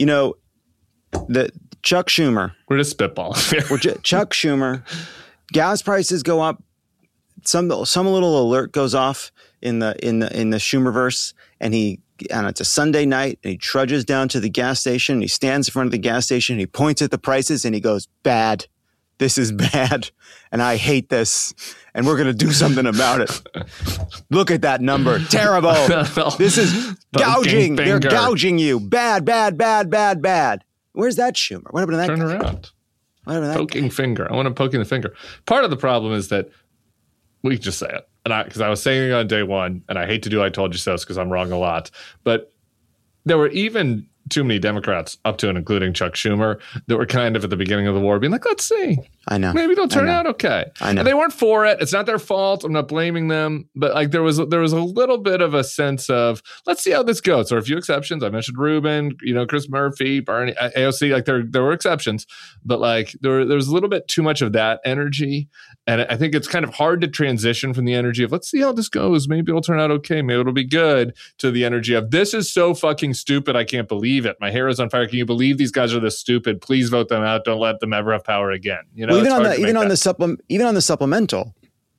The Chuck Schumer. We're just spitballing. Chuck Schumer. Gas prices go up. Some little alert goes off in the Schumerverse, and it's a Sunday night, and he trudges down to the gas station. And he stands in front of the gas station. And he points at the prices, and he goes, "Bad. This is bad, and I hate this, and we're going to do something about it. Look at that number. Terrible. This is gouging. They're gouging you. Bad, bad, bad, bad, bad." Where's that Schumer? What happened to that Turn guy? Around. What happened to that poking guy? finger. I want him poking the finger. Part of the problem is that we can just say it. And because I was saying it on day one, and I hate to do I told you so because I'm wrong a lot. But there were even too many Democrats, up to and including Chuck Schumer, that were kind of at the beginning of the war being like, let's see. I know. Maybe they'll turn out okay. I know. And they weren't for it. It's not their fault. I'm not blaming them. But like there was a little bit of a sense of, let's see how this goes. There are a few exceptions. I mentioned Rubin, Chris Murphy, Bernie, AOC. Like there were exceptions. But like there was a little bit too much of that energy. And I think it's kind of hard to transition from the energy of, let's see how this goes. Maybe it'll turn out okay. Maybe it'll be good, to the energy of, this is so fucking stupid. I can't believe it. My hair is on fire. Can you believe these guys are this stupid? Please vote them out. Don't let them ever have power again. Well, even on the supplemental,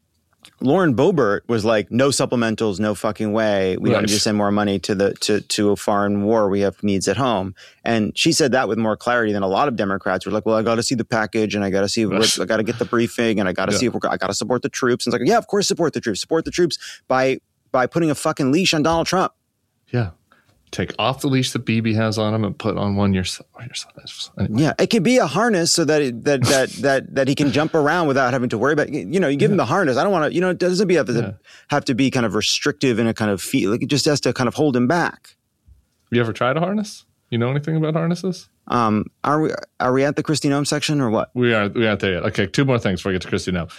Lauren Boebert was like, no supplementals, no fucking way. We don't need to send more money to a foreign war. We have needs at home. And she said that with more clarity than a lot of Democrats were like, well, I got to see the package, and I got to see I got to get the briefing, and I got to see if I got to support the troops. And it's like, yeah, of course, support the troops. Support the troops by putting a fucking leash on Donald Trump. Yeah. Take off the leash that Bibi has on him and put on one yourself. Anyway. Yeah, it could be a harness so that that he can jump around without having to worry about. You give him the harness. I don't want to. It doesn't have to be kind of restrictive in a kind of feel. Like, it just has to kind of hold him back. Have you ever tried a harness? You know anything about harnesses? Are we at the Kristi Noem section or what? We are there yet. Okay, two more things before I get to Kristi Noem.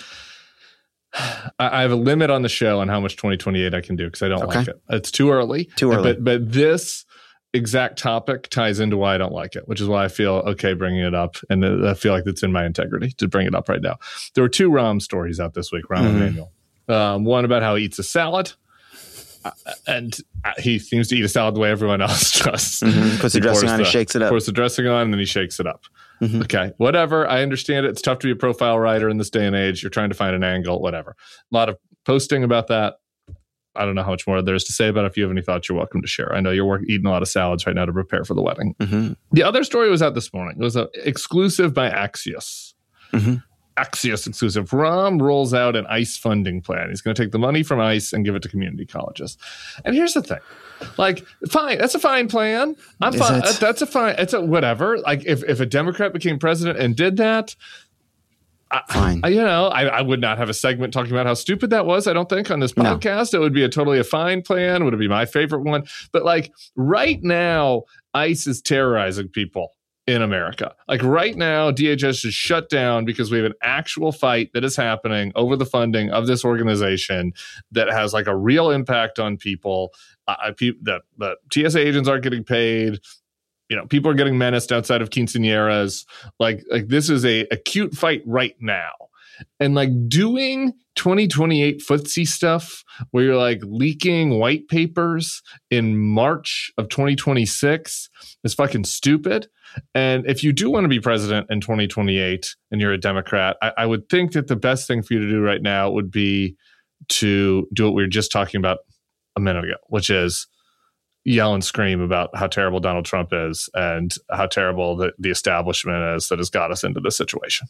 I have a limit on the show on how much 2028 I can do because I don't like it. It's too early. Too early. But this exact topic ties into why I don't like it, which is why I feel okay bringing it up. And I feel like it's in my integrity to bring it up right now. There were 2 Rahm stories out this week, Rahm Emanuel. One about how he eats a salad. And he seems to eat a salad the way everyone else does. Puts the dressing on and shakes it up. Pours the dressing on and then he shakes it up. Okay, whatever. I understand it. It's tough to be a profile writer in this day and age. You're trying to find an angle, whatever. A lot of posting about that. I don't know how much more there's to say about it. If you have any thoughts, you're welcome to share. I know you're eating a lot of salads right now to prepare for the wedding. The other story was out this morning. It was exclusive by Axios. Axios exclusive. Rahm rolls out an ICE funding plan. He's going to take the money from ICE and give it to community colleges. And here's the thing. Like, fine. That's a fine plan. I'm fine. That's a fine. It's a whatever. Like, if a Democrat became president and did that, fine. I would not have a segment talking about how stupid that was. I don't think on this podcast. No. It would be totally a fine plan. Would it be my favorite one? But like right now, ICE is terrorizing people in America. Like right now, DHS is shut down because we have an actual fight that is happening over the funding of this organization that has like a real impact on people. The TSA agents aren't getting paid. People are getting menaced outside of quinceañeras. Like this is a acute fight right now. And like doing 2028 footsie stuff where you're like leaking white papers in March of 2026 is fucking stupid. And if you do want to be president in 2028 and you're a Democrat, I would think that the best thing for you to do right now would be to do what we were just talking about a minute ago, which is yell and scream about how terrible Donald Trump is and how terrible the establishment is that has got us into this situation.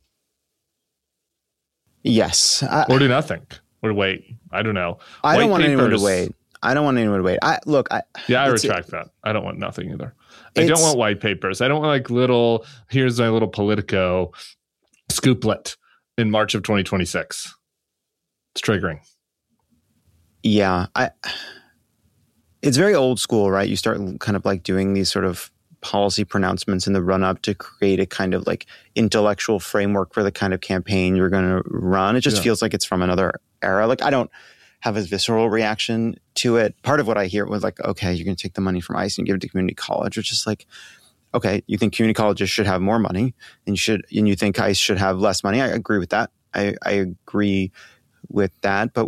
Yes. Or do nothing. Or wait. I don't know. I don't want anyone to wait. I retract that. I don't want nothing either. I don't want white papers. I don't want like here's my little Politico scooplet in March of 2026. It's triggering. Yeah. It's very old school, right? You start kind of like doing these sort of policy pronouncements in the run-up to create a kind of like intellectual framework for the kind of campaign you're going to run. It just feels like it's from another era. Like I don't have a visceral reaction to it. Part of what I hear was like, okay, you're going to take the money from ICE and give it to community college, which is like, okay, you think community colleges should have more money and you think ICE should have less money. I agree with that. I agree with that, but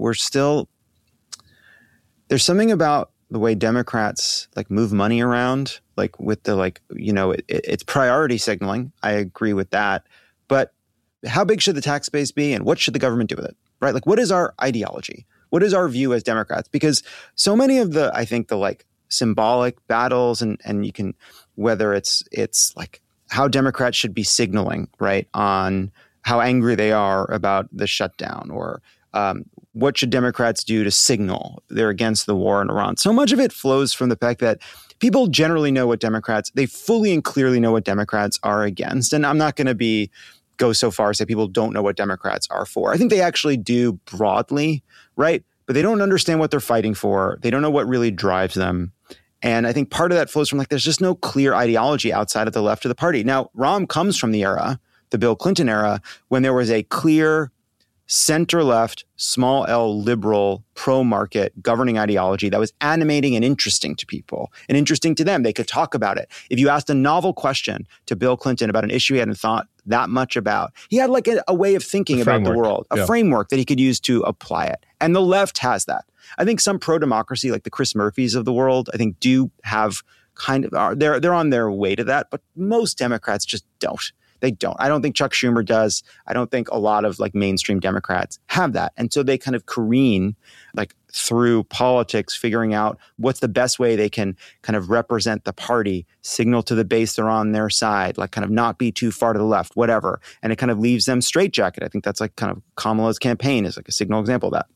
there's something about the way Democrats like move money around, like with the it's priority signaling. I agree with that. But how big should the tax base be and what should the government do with it? Right? Like what is our ideology? What is our view as Democrats? Because so many of the like symbolic battles and you can, whether it's like how Democrats should be signaling, right, on how angry they are about the shutdown or what should Democrats do to signal they're against the war in Iran? So much of it flows from the fact that people generally know what they fully and clearly know what Democrats are against. And I'm not going to go so far as say people don't know what Democrats are for. I think they actually do broadly, right? But they don't understand what they're fighting for. They don't know what really drives them. And I think part of that flows from like there's just no clear ideology outside of the left of the party. Now, Rahm comes from the era, the Bill Clinton era, when there was a clear center-left, small L liberal, pro-market governing ideology that was animating and interesting to people and interesting to them. They could talk about it. If you asked a novel question to Bill Clinton about an issue he hadn't thought that much about, he had like a way of thinking about the world, a framework that he could use to apply it. And the left has that. I think some pro-democracy, like the Chris Murphys of the world, I think do have they're on their way to that, but most Democrats just don't. They don't. I don't think Chuck Schumer does. I don't think a lot of like mainstream Democrats have that. And so they kind of careen like through politics, figuring out what's the best way they can kind of represent the party, signal to the base they're on their side, like kind of not be too far to the left, whatever. And it kind of leaves them straitjacket. I think that's like kind of Kamala's campaign is like a signal example of that.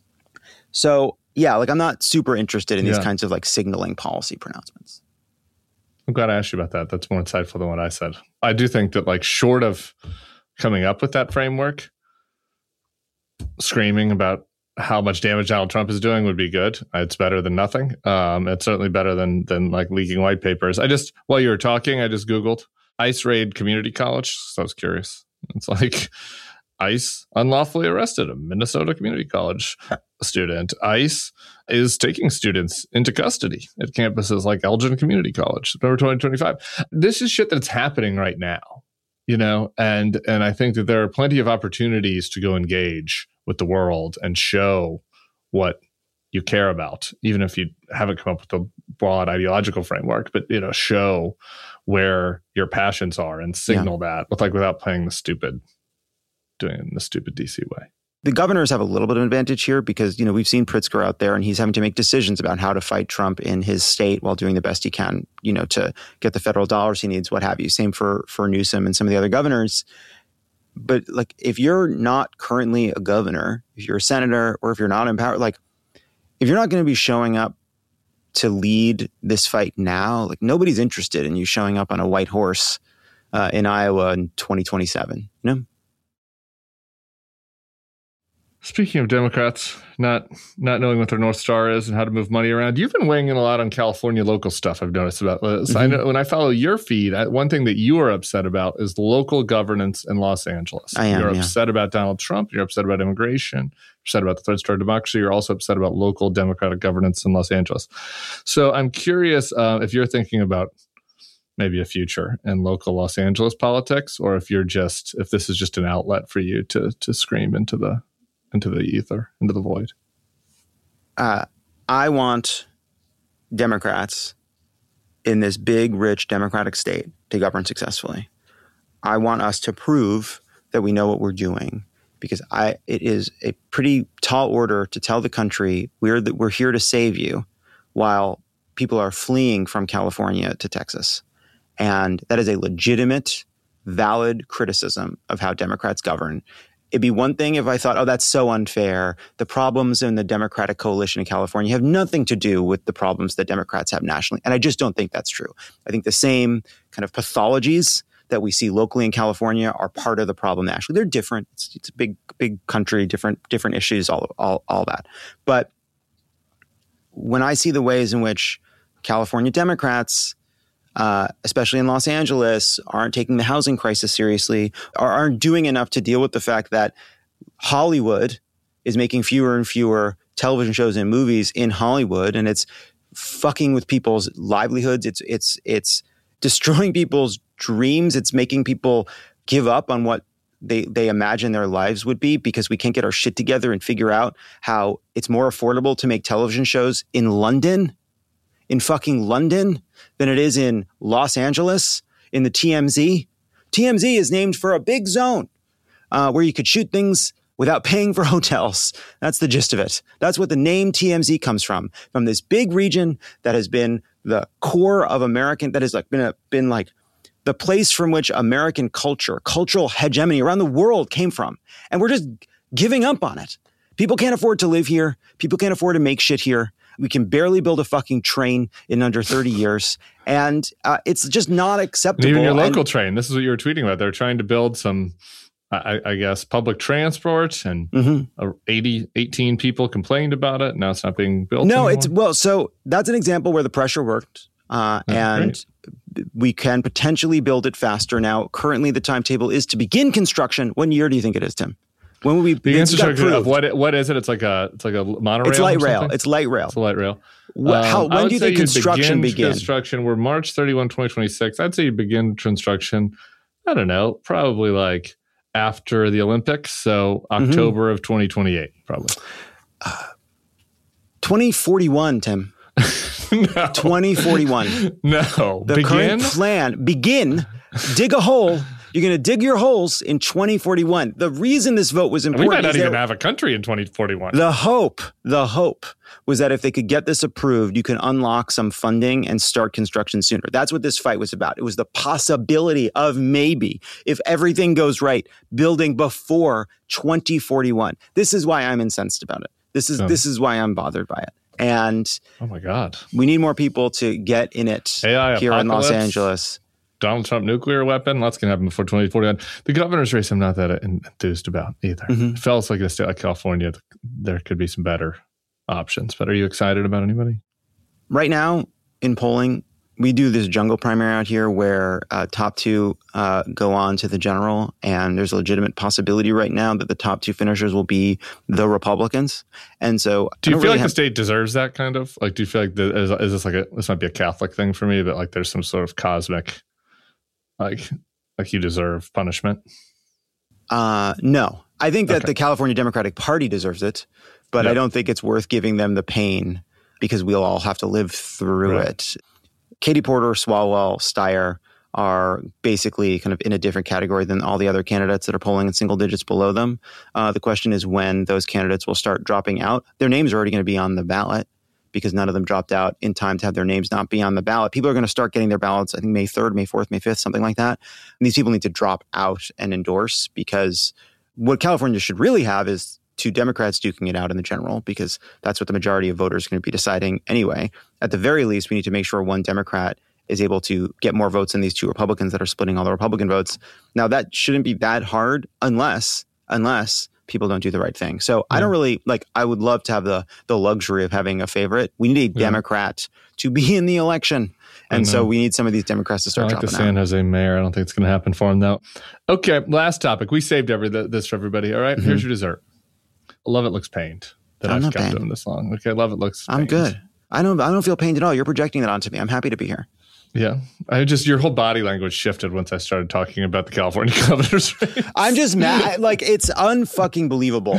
So yeah, like I'm not super interested in these kinds of like signaling policy pronouncements. I'm glad I asked you about that. That's more insightful than what I said. I do think that like short of coming up with that framework, screaming about how much damage Donald Trump is doing would be good. It's better than nothing. It's certainly better than like leaking white papers. While you were talking, I just Googled ICE raid community college. So I was curious. It's like ICE unlawfully arrested a Minnesota community college student, ICE is taking students into custody at campuses like Elgin Community College, September 2025. This is shit that's happening right now, and I think that there are plenty of opportunities to go engage with the world and show what you care about, even if you haven't come up with a broad ideological framework, but show where your passions are and signal that without playing doing it in the stupid DC way. The governors have a little bit of an advantage here because, we've seen Pritzker out there and he's having to make decisions about how to fight Trump in his state while doing the best he can, to get the federal dollars he needs, what have you. Same for Newsom and some of the other governors. But if you're not currently a governor, if you're a senator, or if you're not in power, if you're not going to be showing up to lead this fight now, nobody's interested in you showing up on a white horse in Iowa in 2027, Speaking of Democrats not knowing what their North Star is and how to move money around, you've been weighing in a lot on California local stuff, I've noticed about this. Mm-hmm. I know when I follow your feed, one thing that you are upset about is local governance in Los Angeles. You're upset about Donald Trump. You're upset about immigration. You're upset about the threats to our democracy. You're also upset about local democratic governance in Los Angeles. So I'm curious if you're thinking about maybe a future in local Los Angeles politics, or if this is just an outlet for you to scream into the ether, into the void. I want Democrats in this big, rich Democratic state to govern successfully. I want us to prove that we know what we're doing, because it is a pretty tall order to tell the country we're here to save you while people are fleeing from California to Texas. And that is a legitimate, valid criticism of how Democrats govern. It'd be one thing if I thought, oh, that's so unfair. The problems in the Democratic coalition in California have nothing to do with the problems that Democrats have nationally. And I just don't think that's true. I think the same kind of pathologies that we see locally in California are part of the problem nationally. They're different. It's a big country, different issues, all that. But when I see the ways in which California Democrats, especially in Los Angeles, aren't taking the housing crisis seriously, or aren't doing enough to deal with the fact that Hollywood is making fewer and fewer television shows and movies in Hollywood, and it's fucking with people's livelihoods. It's destroying people's dreams. It's making people give up on what they imagine their lives would be, because we can't get our shit together and figure out how it's more affordable to make television shows in London, in fucking London, than it is in Los Angeles, in the TMZ. TMZ is named for a big zone where you could shoot things without paying for hotels. That's the gist of it. That's what the name TMZ comes from this big region that has been the core of American, that has been the place from which American cultural hegemony around the world came from. And we're just giving up on it. People can't afford to live here. People can't afford to make shit here. We can barely build a fucking train in under 30 years. And it's just not acceptable. And even your local train, this is what you were tweeting about. They're trying to build some, I guess, public transport, and 18 people complained about it. Now it's not being built anymore. So that's an example where the pressure worked. And we can potentially build it faster. Now, currently the timetable is to begin construction. When year do you think it is, Tim? When will we begin construction of what is it? It's like a monorail. It's light rail. It's light rail. It's a light rail. When do you think construction begin? Construction. We're March 31, 2026. I'd say you begin construction. I don't know, probably after the Olympics. So October of 2028, probably. 2041, Tim. No. 2041. No. The current plan. Dig a hole. You're going to dig your holes in 2041. The reason this vote was important, we might not even have a country in 2041. The hope was that if they could get this approved, you can unlock some funding and start construction sooner. That's what this fight was about. It was the possibility of maybe, if everything goes right, building before 2041. This is why I'm incensed about it. This is why I'm bothered by it. And oh my God, we need more people to get in it AI here in Los Angeles. Donald Trump nuclear weapon, that's going to happen before 2041. The governor's race I'm not that enthused about either. It feels like in a state like California, there could be some better options. But are you excited about anybody? Right now, in polling, we do this jungle primary out here where top two go on to the general, and there's a legitimate possibility right now that the top two finishers will be the Republicans. And so, do you feel like the state deserves that kind of? Like, do you feel like is this like this might be a Catholic thing for me, but like there's some sort of cosmic, like you deserve punishment? No, I think that the California Democratic Party deserves it, but I don't think it's worth giving them the pain because we'll all have to live through it. Katie Porter, Swalwell, Steyer are basically kind of in a different category than all the other candidates that are polling in single digits below them. The question is when those candidates will start dropping out. Their names are already going to be on the ballot because none of them dropped out in time to have their names not be on the ballot. People are going to start getting their ballots, I think, May 3rd, May 4th, May 5th, something like that. And these people need to drop out and endorse because what California should really have is two Democrats duking it out in the general because that's what the majority of voters are going to be deciding anyway. At the very least, we need to make sure one Democrat is able to get more votes than these two Republicans that are splitting all the Republican votes. Now, that shouldn't be that hard unless people don't do the right thing. So I don't really, I would love to have the luxury of having a favorite. We need a Democrat to be in the election. And so we need some of these Democrats to start dropping out. The San Jose mayor. I don't think it's going to happen for him, though. Okay, last topic. We saved this for everybody. All right, here's your dessert. Love It looks pained that I've kept him this long. Okay, Love It looks pained. I'm good. I don't feel pained at all. You're projecting that onto me. I'm happy to be here. Yeah. Your whole body language shifted once I started talking about the California governor's race. I'm just mad. It's unfucking believable.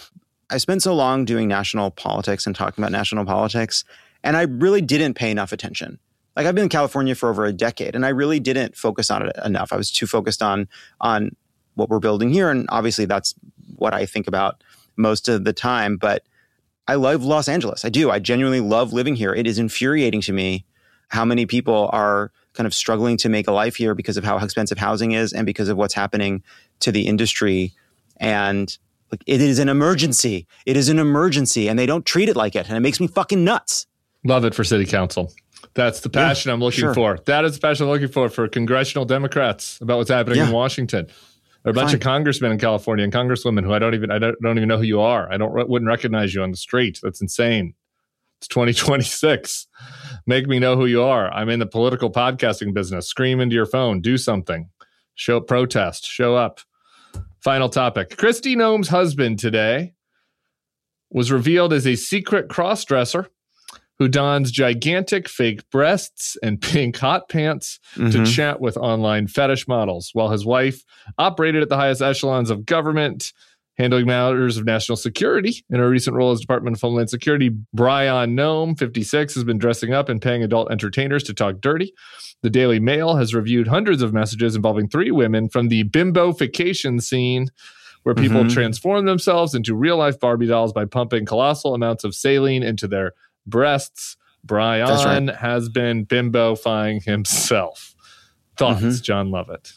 I spent so long doing national politics and talking about national politics, and I really didn't pay enough attention. I've been in California for over a decade, and I really didn't focus on it enough. I was too focused on what we're building here, and obviously that's what I think about most of the time, but I love Los Angeles. I do. I genuinely love living here. It is infuriating to me how many people are kind of struggling to make a life here because of how expensive housing is and because of what's happening to the industry. And it is an emergency. It is an emergency, and they don't treat it like it, and it makes me fucking nuts. Love it for city council. That's the passion I'm looking for. That is the passion I'm looking for congressional Democrats about what's happening in Washington. There are a bunch of congressmen in California and congresswomen who I don't even know who you are. I wouldn't recognize you on the street. That's insane. It's 2026. Make me know who you are. I'm in the political podcasting business. Scream into your phone. Do something. Protest. Show up. Final topic. Kristi Noem's husband today was revealed as a secret cross-dresser who dons gigantic fake breasts and pink hot pants to chat with online fetish models, while his wife operated at the highest echelons of government, handling matters of national security. In her recent role as Department of Homeland Security, Brian Noem, 56, has been dressing up and paying adult entertainers to talk dirty. The Daily Mail has reviewed hundreds of messages involving 3 women from the bimbofication scene, where people transform themselves into real-life Barbie dolls by pumping colossal amounts of saline into their breasts. Brian has been bimbofying himself. Thoughts, John Lovett?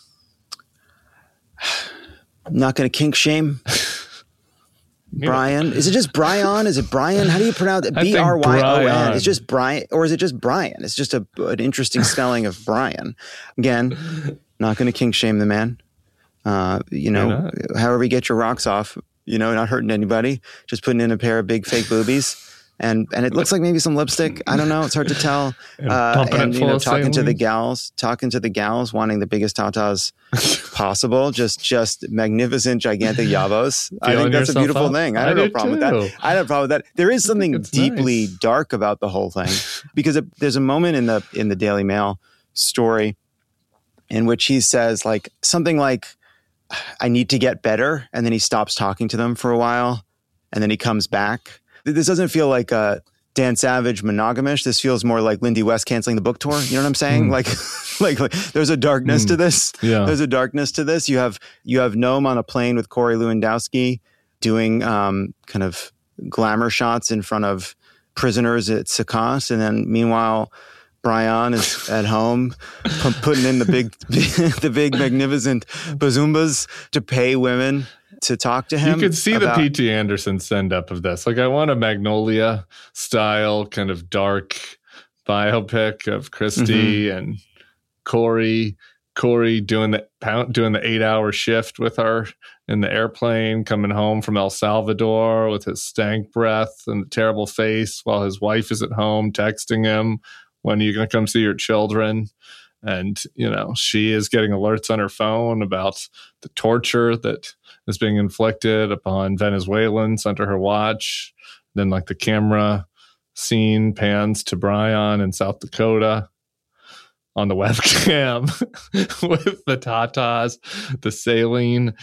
I'm not going to kink shame Brian. Is it just Brian? Is it Brian? How do you pronounce it? Bryon. It's just Brian, or is it just Brian? It's just an interesting spelling of Brian. Again, not going to kink shame the man. However you get your rocks off, not hurting anybody, just putting in a pair of big fake boobies. And it looks like maybe some lipstick. I don't know. It's hard to tell. Talking to the gals, wanting the biggest tatas possible. Just magnificent, gigantic yabos. I think that's a beautiful thing. I have no problem with that. I have no problem with that. There is something deeply dark about the whole thing because there's a moment in the Daily Mail story in which he says something like, "I need to get better," and then he stops talking to them for a while, and then he comes back. This doesn't feel like Dan Savage monogamish. This feels more like Lindy West canceling the book tour. You know what I'm saying? Like there's a darkness to this. Yeah. There's a darkness to this. You have Noem on a plane with Corey Lewandowski doing kind of glamour shots in front of prisoners at Secaucus, and then meanwhile Brian is at home putting in the big magnificent bazumbas to pay women to talk to him. You could see the P.T. Anderson send up of this. I want a Magnolia style kind of dark biopic of Kristi and Corey doing the 8-hour shift with her in the airplane, coming home from El Salvador with his stank breath and the terrible face while his wife is at home texting him When are you going to come see your children? And, she is getting alerts on her phone about the torture that is being inflicted upon Venezuelans under her watch. Then like the camera scene pans to Brian in South Dakota on the webcam with the tatas, the saline.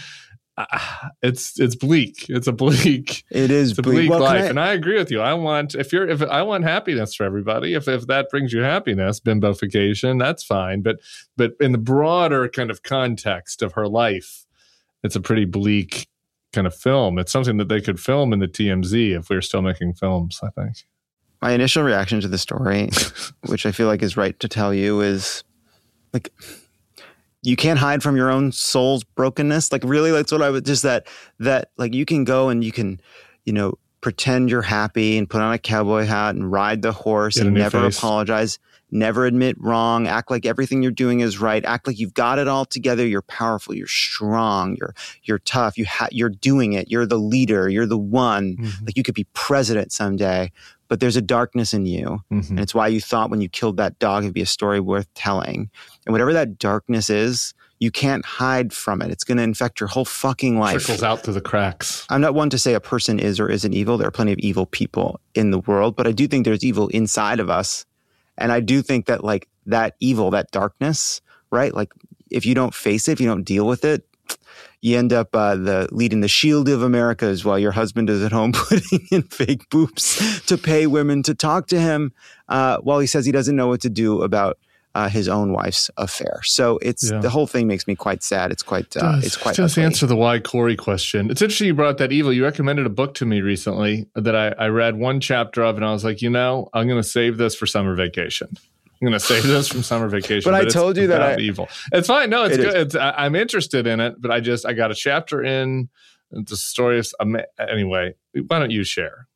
It's bleak. It's a bleak. It is it's a bleak life. And I agree with you. I want happiness for everybody. If that brings you happiness, bimbofication, that's fine. But in the broader kind of context of her life, it's a pretty bleak kind of film. It's something that they could film in the TMZ if we were still making films, I think. My initial reaction to the story, which I feel like is right to tell you, is like, you can't hide from your own soul's brokenness. Like, really, that's what I would just that like, you can go and you can, pretend you're happy and put on a cowboy hat and ride the horse and never apologize, never admit wrong, act like everything you're doing is right, act like you've got it all together, you're powerful, you're strong, you're tough, you're doing it, you're the leader, you're the one, like you could be president someday, but there's a darkness in you. And it's why you thought when you killed that dog it'd be a story worth telling. And whatever that darkness is, you can't hide from it. It's going to infect your whole fucking life. Trickles out through the cracks. I'm not one to say a person is or isn't evil. There are plenty of evil people in the world, but I do think there's evil inside of us. And I do think that like that evil, that darkness, right? Like if you don't face it, if you don't deal with it, you end up leading the Shield of Americas while your husband is at home putting in fake boobs to pay women to talk to him while he says he doesn't know what to do about his own wife's affair. So the whole thing makes me quite sad. It's quite just ugly. Answer the why Corey question. It's interesting you brought up that evil. You recommended a book to me recently that I read one chapter of, and I was like, I'm going to save this for summer vacation. I'm going to save this from summer vacation. But I told you that evil. It's fine. No, it's good. I'm interested in it, but I got a chapter in the story. Anyway, why don't you share?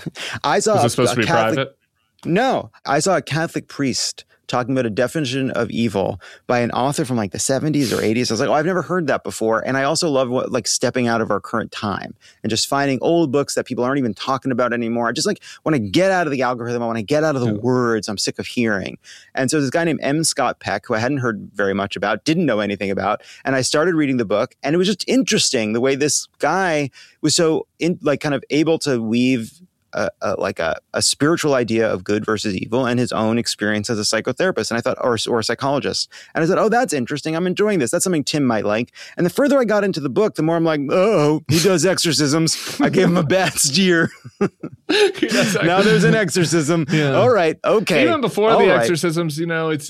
I saw. Was it supposed to be private? No, I saw a Catholic priest talking about a definition of evil by an author from like the 70s or 80s. I was like, I've never heard that before. And I also love stepping out of our current time and just finding old books that people aren't even talking about anymore. I just like want to get out of the algorithm. I want to get out of the words I'm sick of hearing. And so this guy named M. Scott Peck, who I hadn't heard very much about, didn't know anything about. And I started reading the book, and it was just interesting the way this guy was so kind of able to weave a spiritual idea of good versus evil and his own experience as a psychotherapist. And I thought, or a psychologist. And I thought, oh, that's interesting. I'm enjoying this. That's something Tim might like. And the further I got into the book, the more I'm like, oh, he does exorcisms. I gave him a bad steer. Now there's an exorcism. Yeah. All right. Okay. Even before the exorcisms,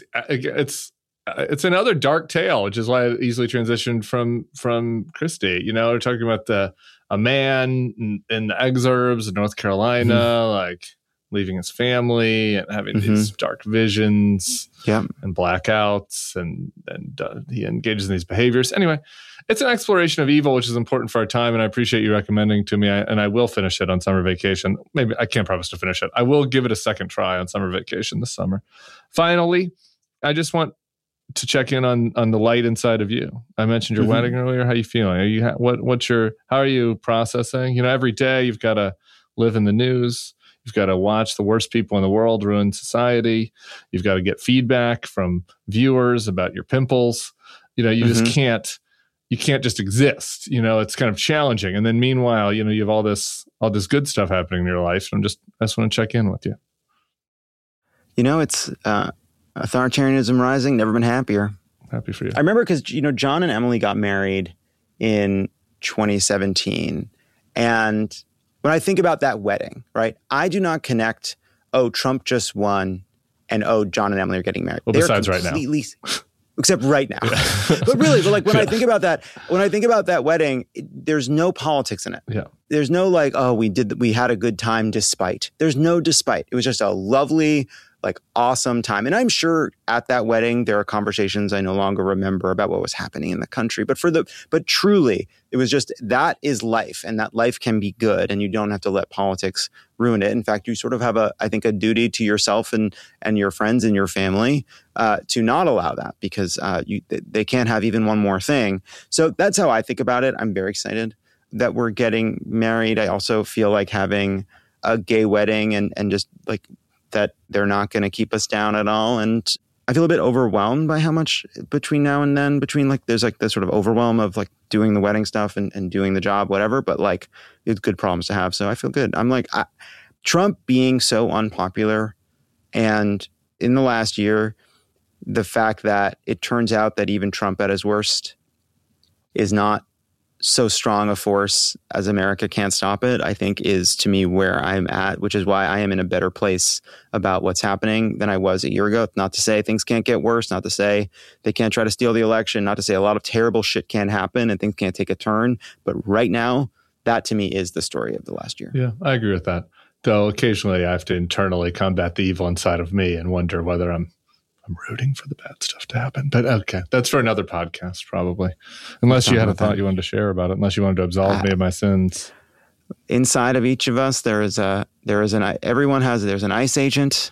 it's another dark tale, which is why I easily transitioned from Christie. We're talking about a man in the exurbs in North Carolina, like leaving his family and having these dark visions and blackouts, and he engages in these behaviors. Anyway, it's an exploration of evil, which is important for our time, and I appreciate you recommending to me, and I will finish it on summer vacation. Maybe I can't promise to finish it. I will give it a second try on summer vacation this summer. Finally, I just want to check in on the light inside of you. I mentioned your wedding earlier. How are you feeling? Are you how are you processing? Every day you've got to live in the news. You've got to watch the worst people in the world ruin society. You've got to get feedback from viewers about your pimples. You just can't. You can't just exist. It's kind of challenging. And then meanwhile, you have all this good stuff happening in your life. And I just want to check in with you. It's authoritarianism rising, never been happier. Happy for you. I remember because, John and Emily got married in 2017. And when I think about that wedding, right, I do not connect, Trump just won and, John and Emily are getting married. Well, besides right now. Except right now. But really, when I think about that wedding, there's no politics in it. Yeah. There's no we had a good time despite. There's no despite. It was just a lovely, awesome time. And I'm sure at that wedding, there are conversations I no longer remember about what was happening in the country. But truly, it was just, that is life, and that life can be good, and you don't have to let politics ruin it. In fact, you sort of have a duty to yourself and your friends and your family to not allow that, because they can't have even one more thing. So that's how I think about it. I'm very excited that we're getting married. I also feel like having a gay wedding and just that they're not going to keep us down at all. And I feel a bit overwhelmed by how much between now and then, there's like this sort of overwhelm of like doing the wedding stuff and doing the job, whatever, but like it's good problems to have. So I feel good. I'm like, Trump being so unpopular, and in the last year, the fact that it turns out that even Trump at his worst is not so strong a force as America can't stop it, I think is to me where I'm at, which is why I am in a better place about what's happening than I was a year ago. Not to say things can't get worse, not to say they can't try to steal the election, not to say a lot of terrible shit can happen and things can't take a turn. But right now, that to me is the story of the last year. Yeah, I agree with that. Though occasionally I have to internally combat the evil inside of me and wonder whether I'm rooting for the bad stuff to happen. But okay, that's for another podcast probably. Unless you had a thought you wanted to share about it, unless you wanted to absolve me of my sins. Inside of each of us, there's an ICE agent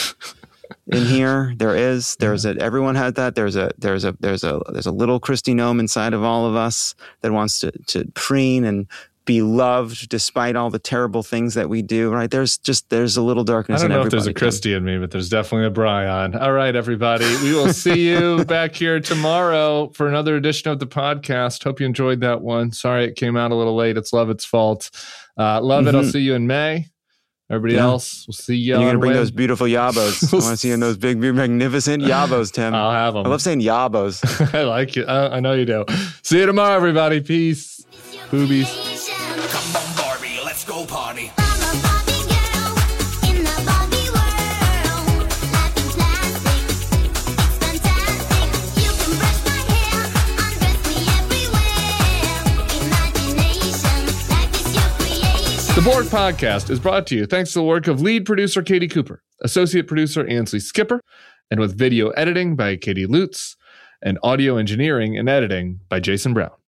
in here. Everyone has that. There's a little Christy gnome inside of all of us that wants to preen and be loved despite all the terrible things that we do, right? There's a little darkness in everybody. I don't know if there's a Christy in me, but there's definitely a Brian. All right, everybody. We will see you back here tomorrow for another edition of the podcast. Hope you enjoyed that one. Sorry it came out a little late. It's Lovett's fault. Love it. I'll see you in May. Everybody else, we'll see you. You're going to bring those beautiful yabos. I want to see you in those big, magnificent yabos, Tim. I'll have them. I love saying yabos. I like it. I know you do. See you tomorrow, everybody. Peace. Boobies. Come on, Barbie, let's go party. I'm a Barbie girl in the Barbie world. Life in plastic, it's fantastic. You can brush my hair, undress me everywhere. Imagination, life is your creation. The Borg Podcast is brought to you thanks to the work of lead producer Katie Cooper, associate producer Ansley Skipper, and with video editing by Katie Lutz, and audio engineering and editing by Jason Brown.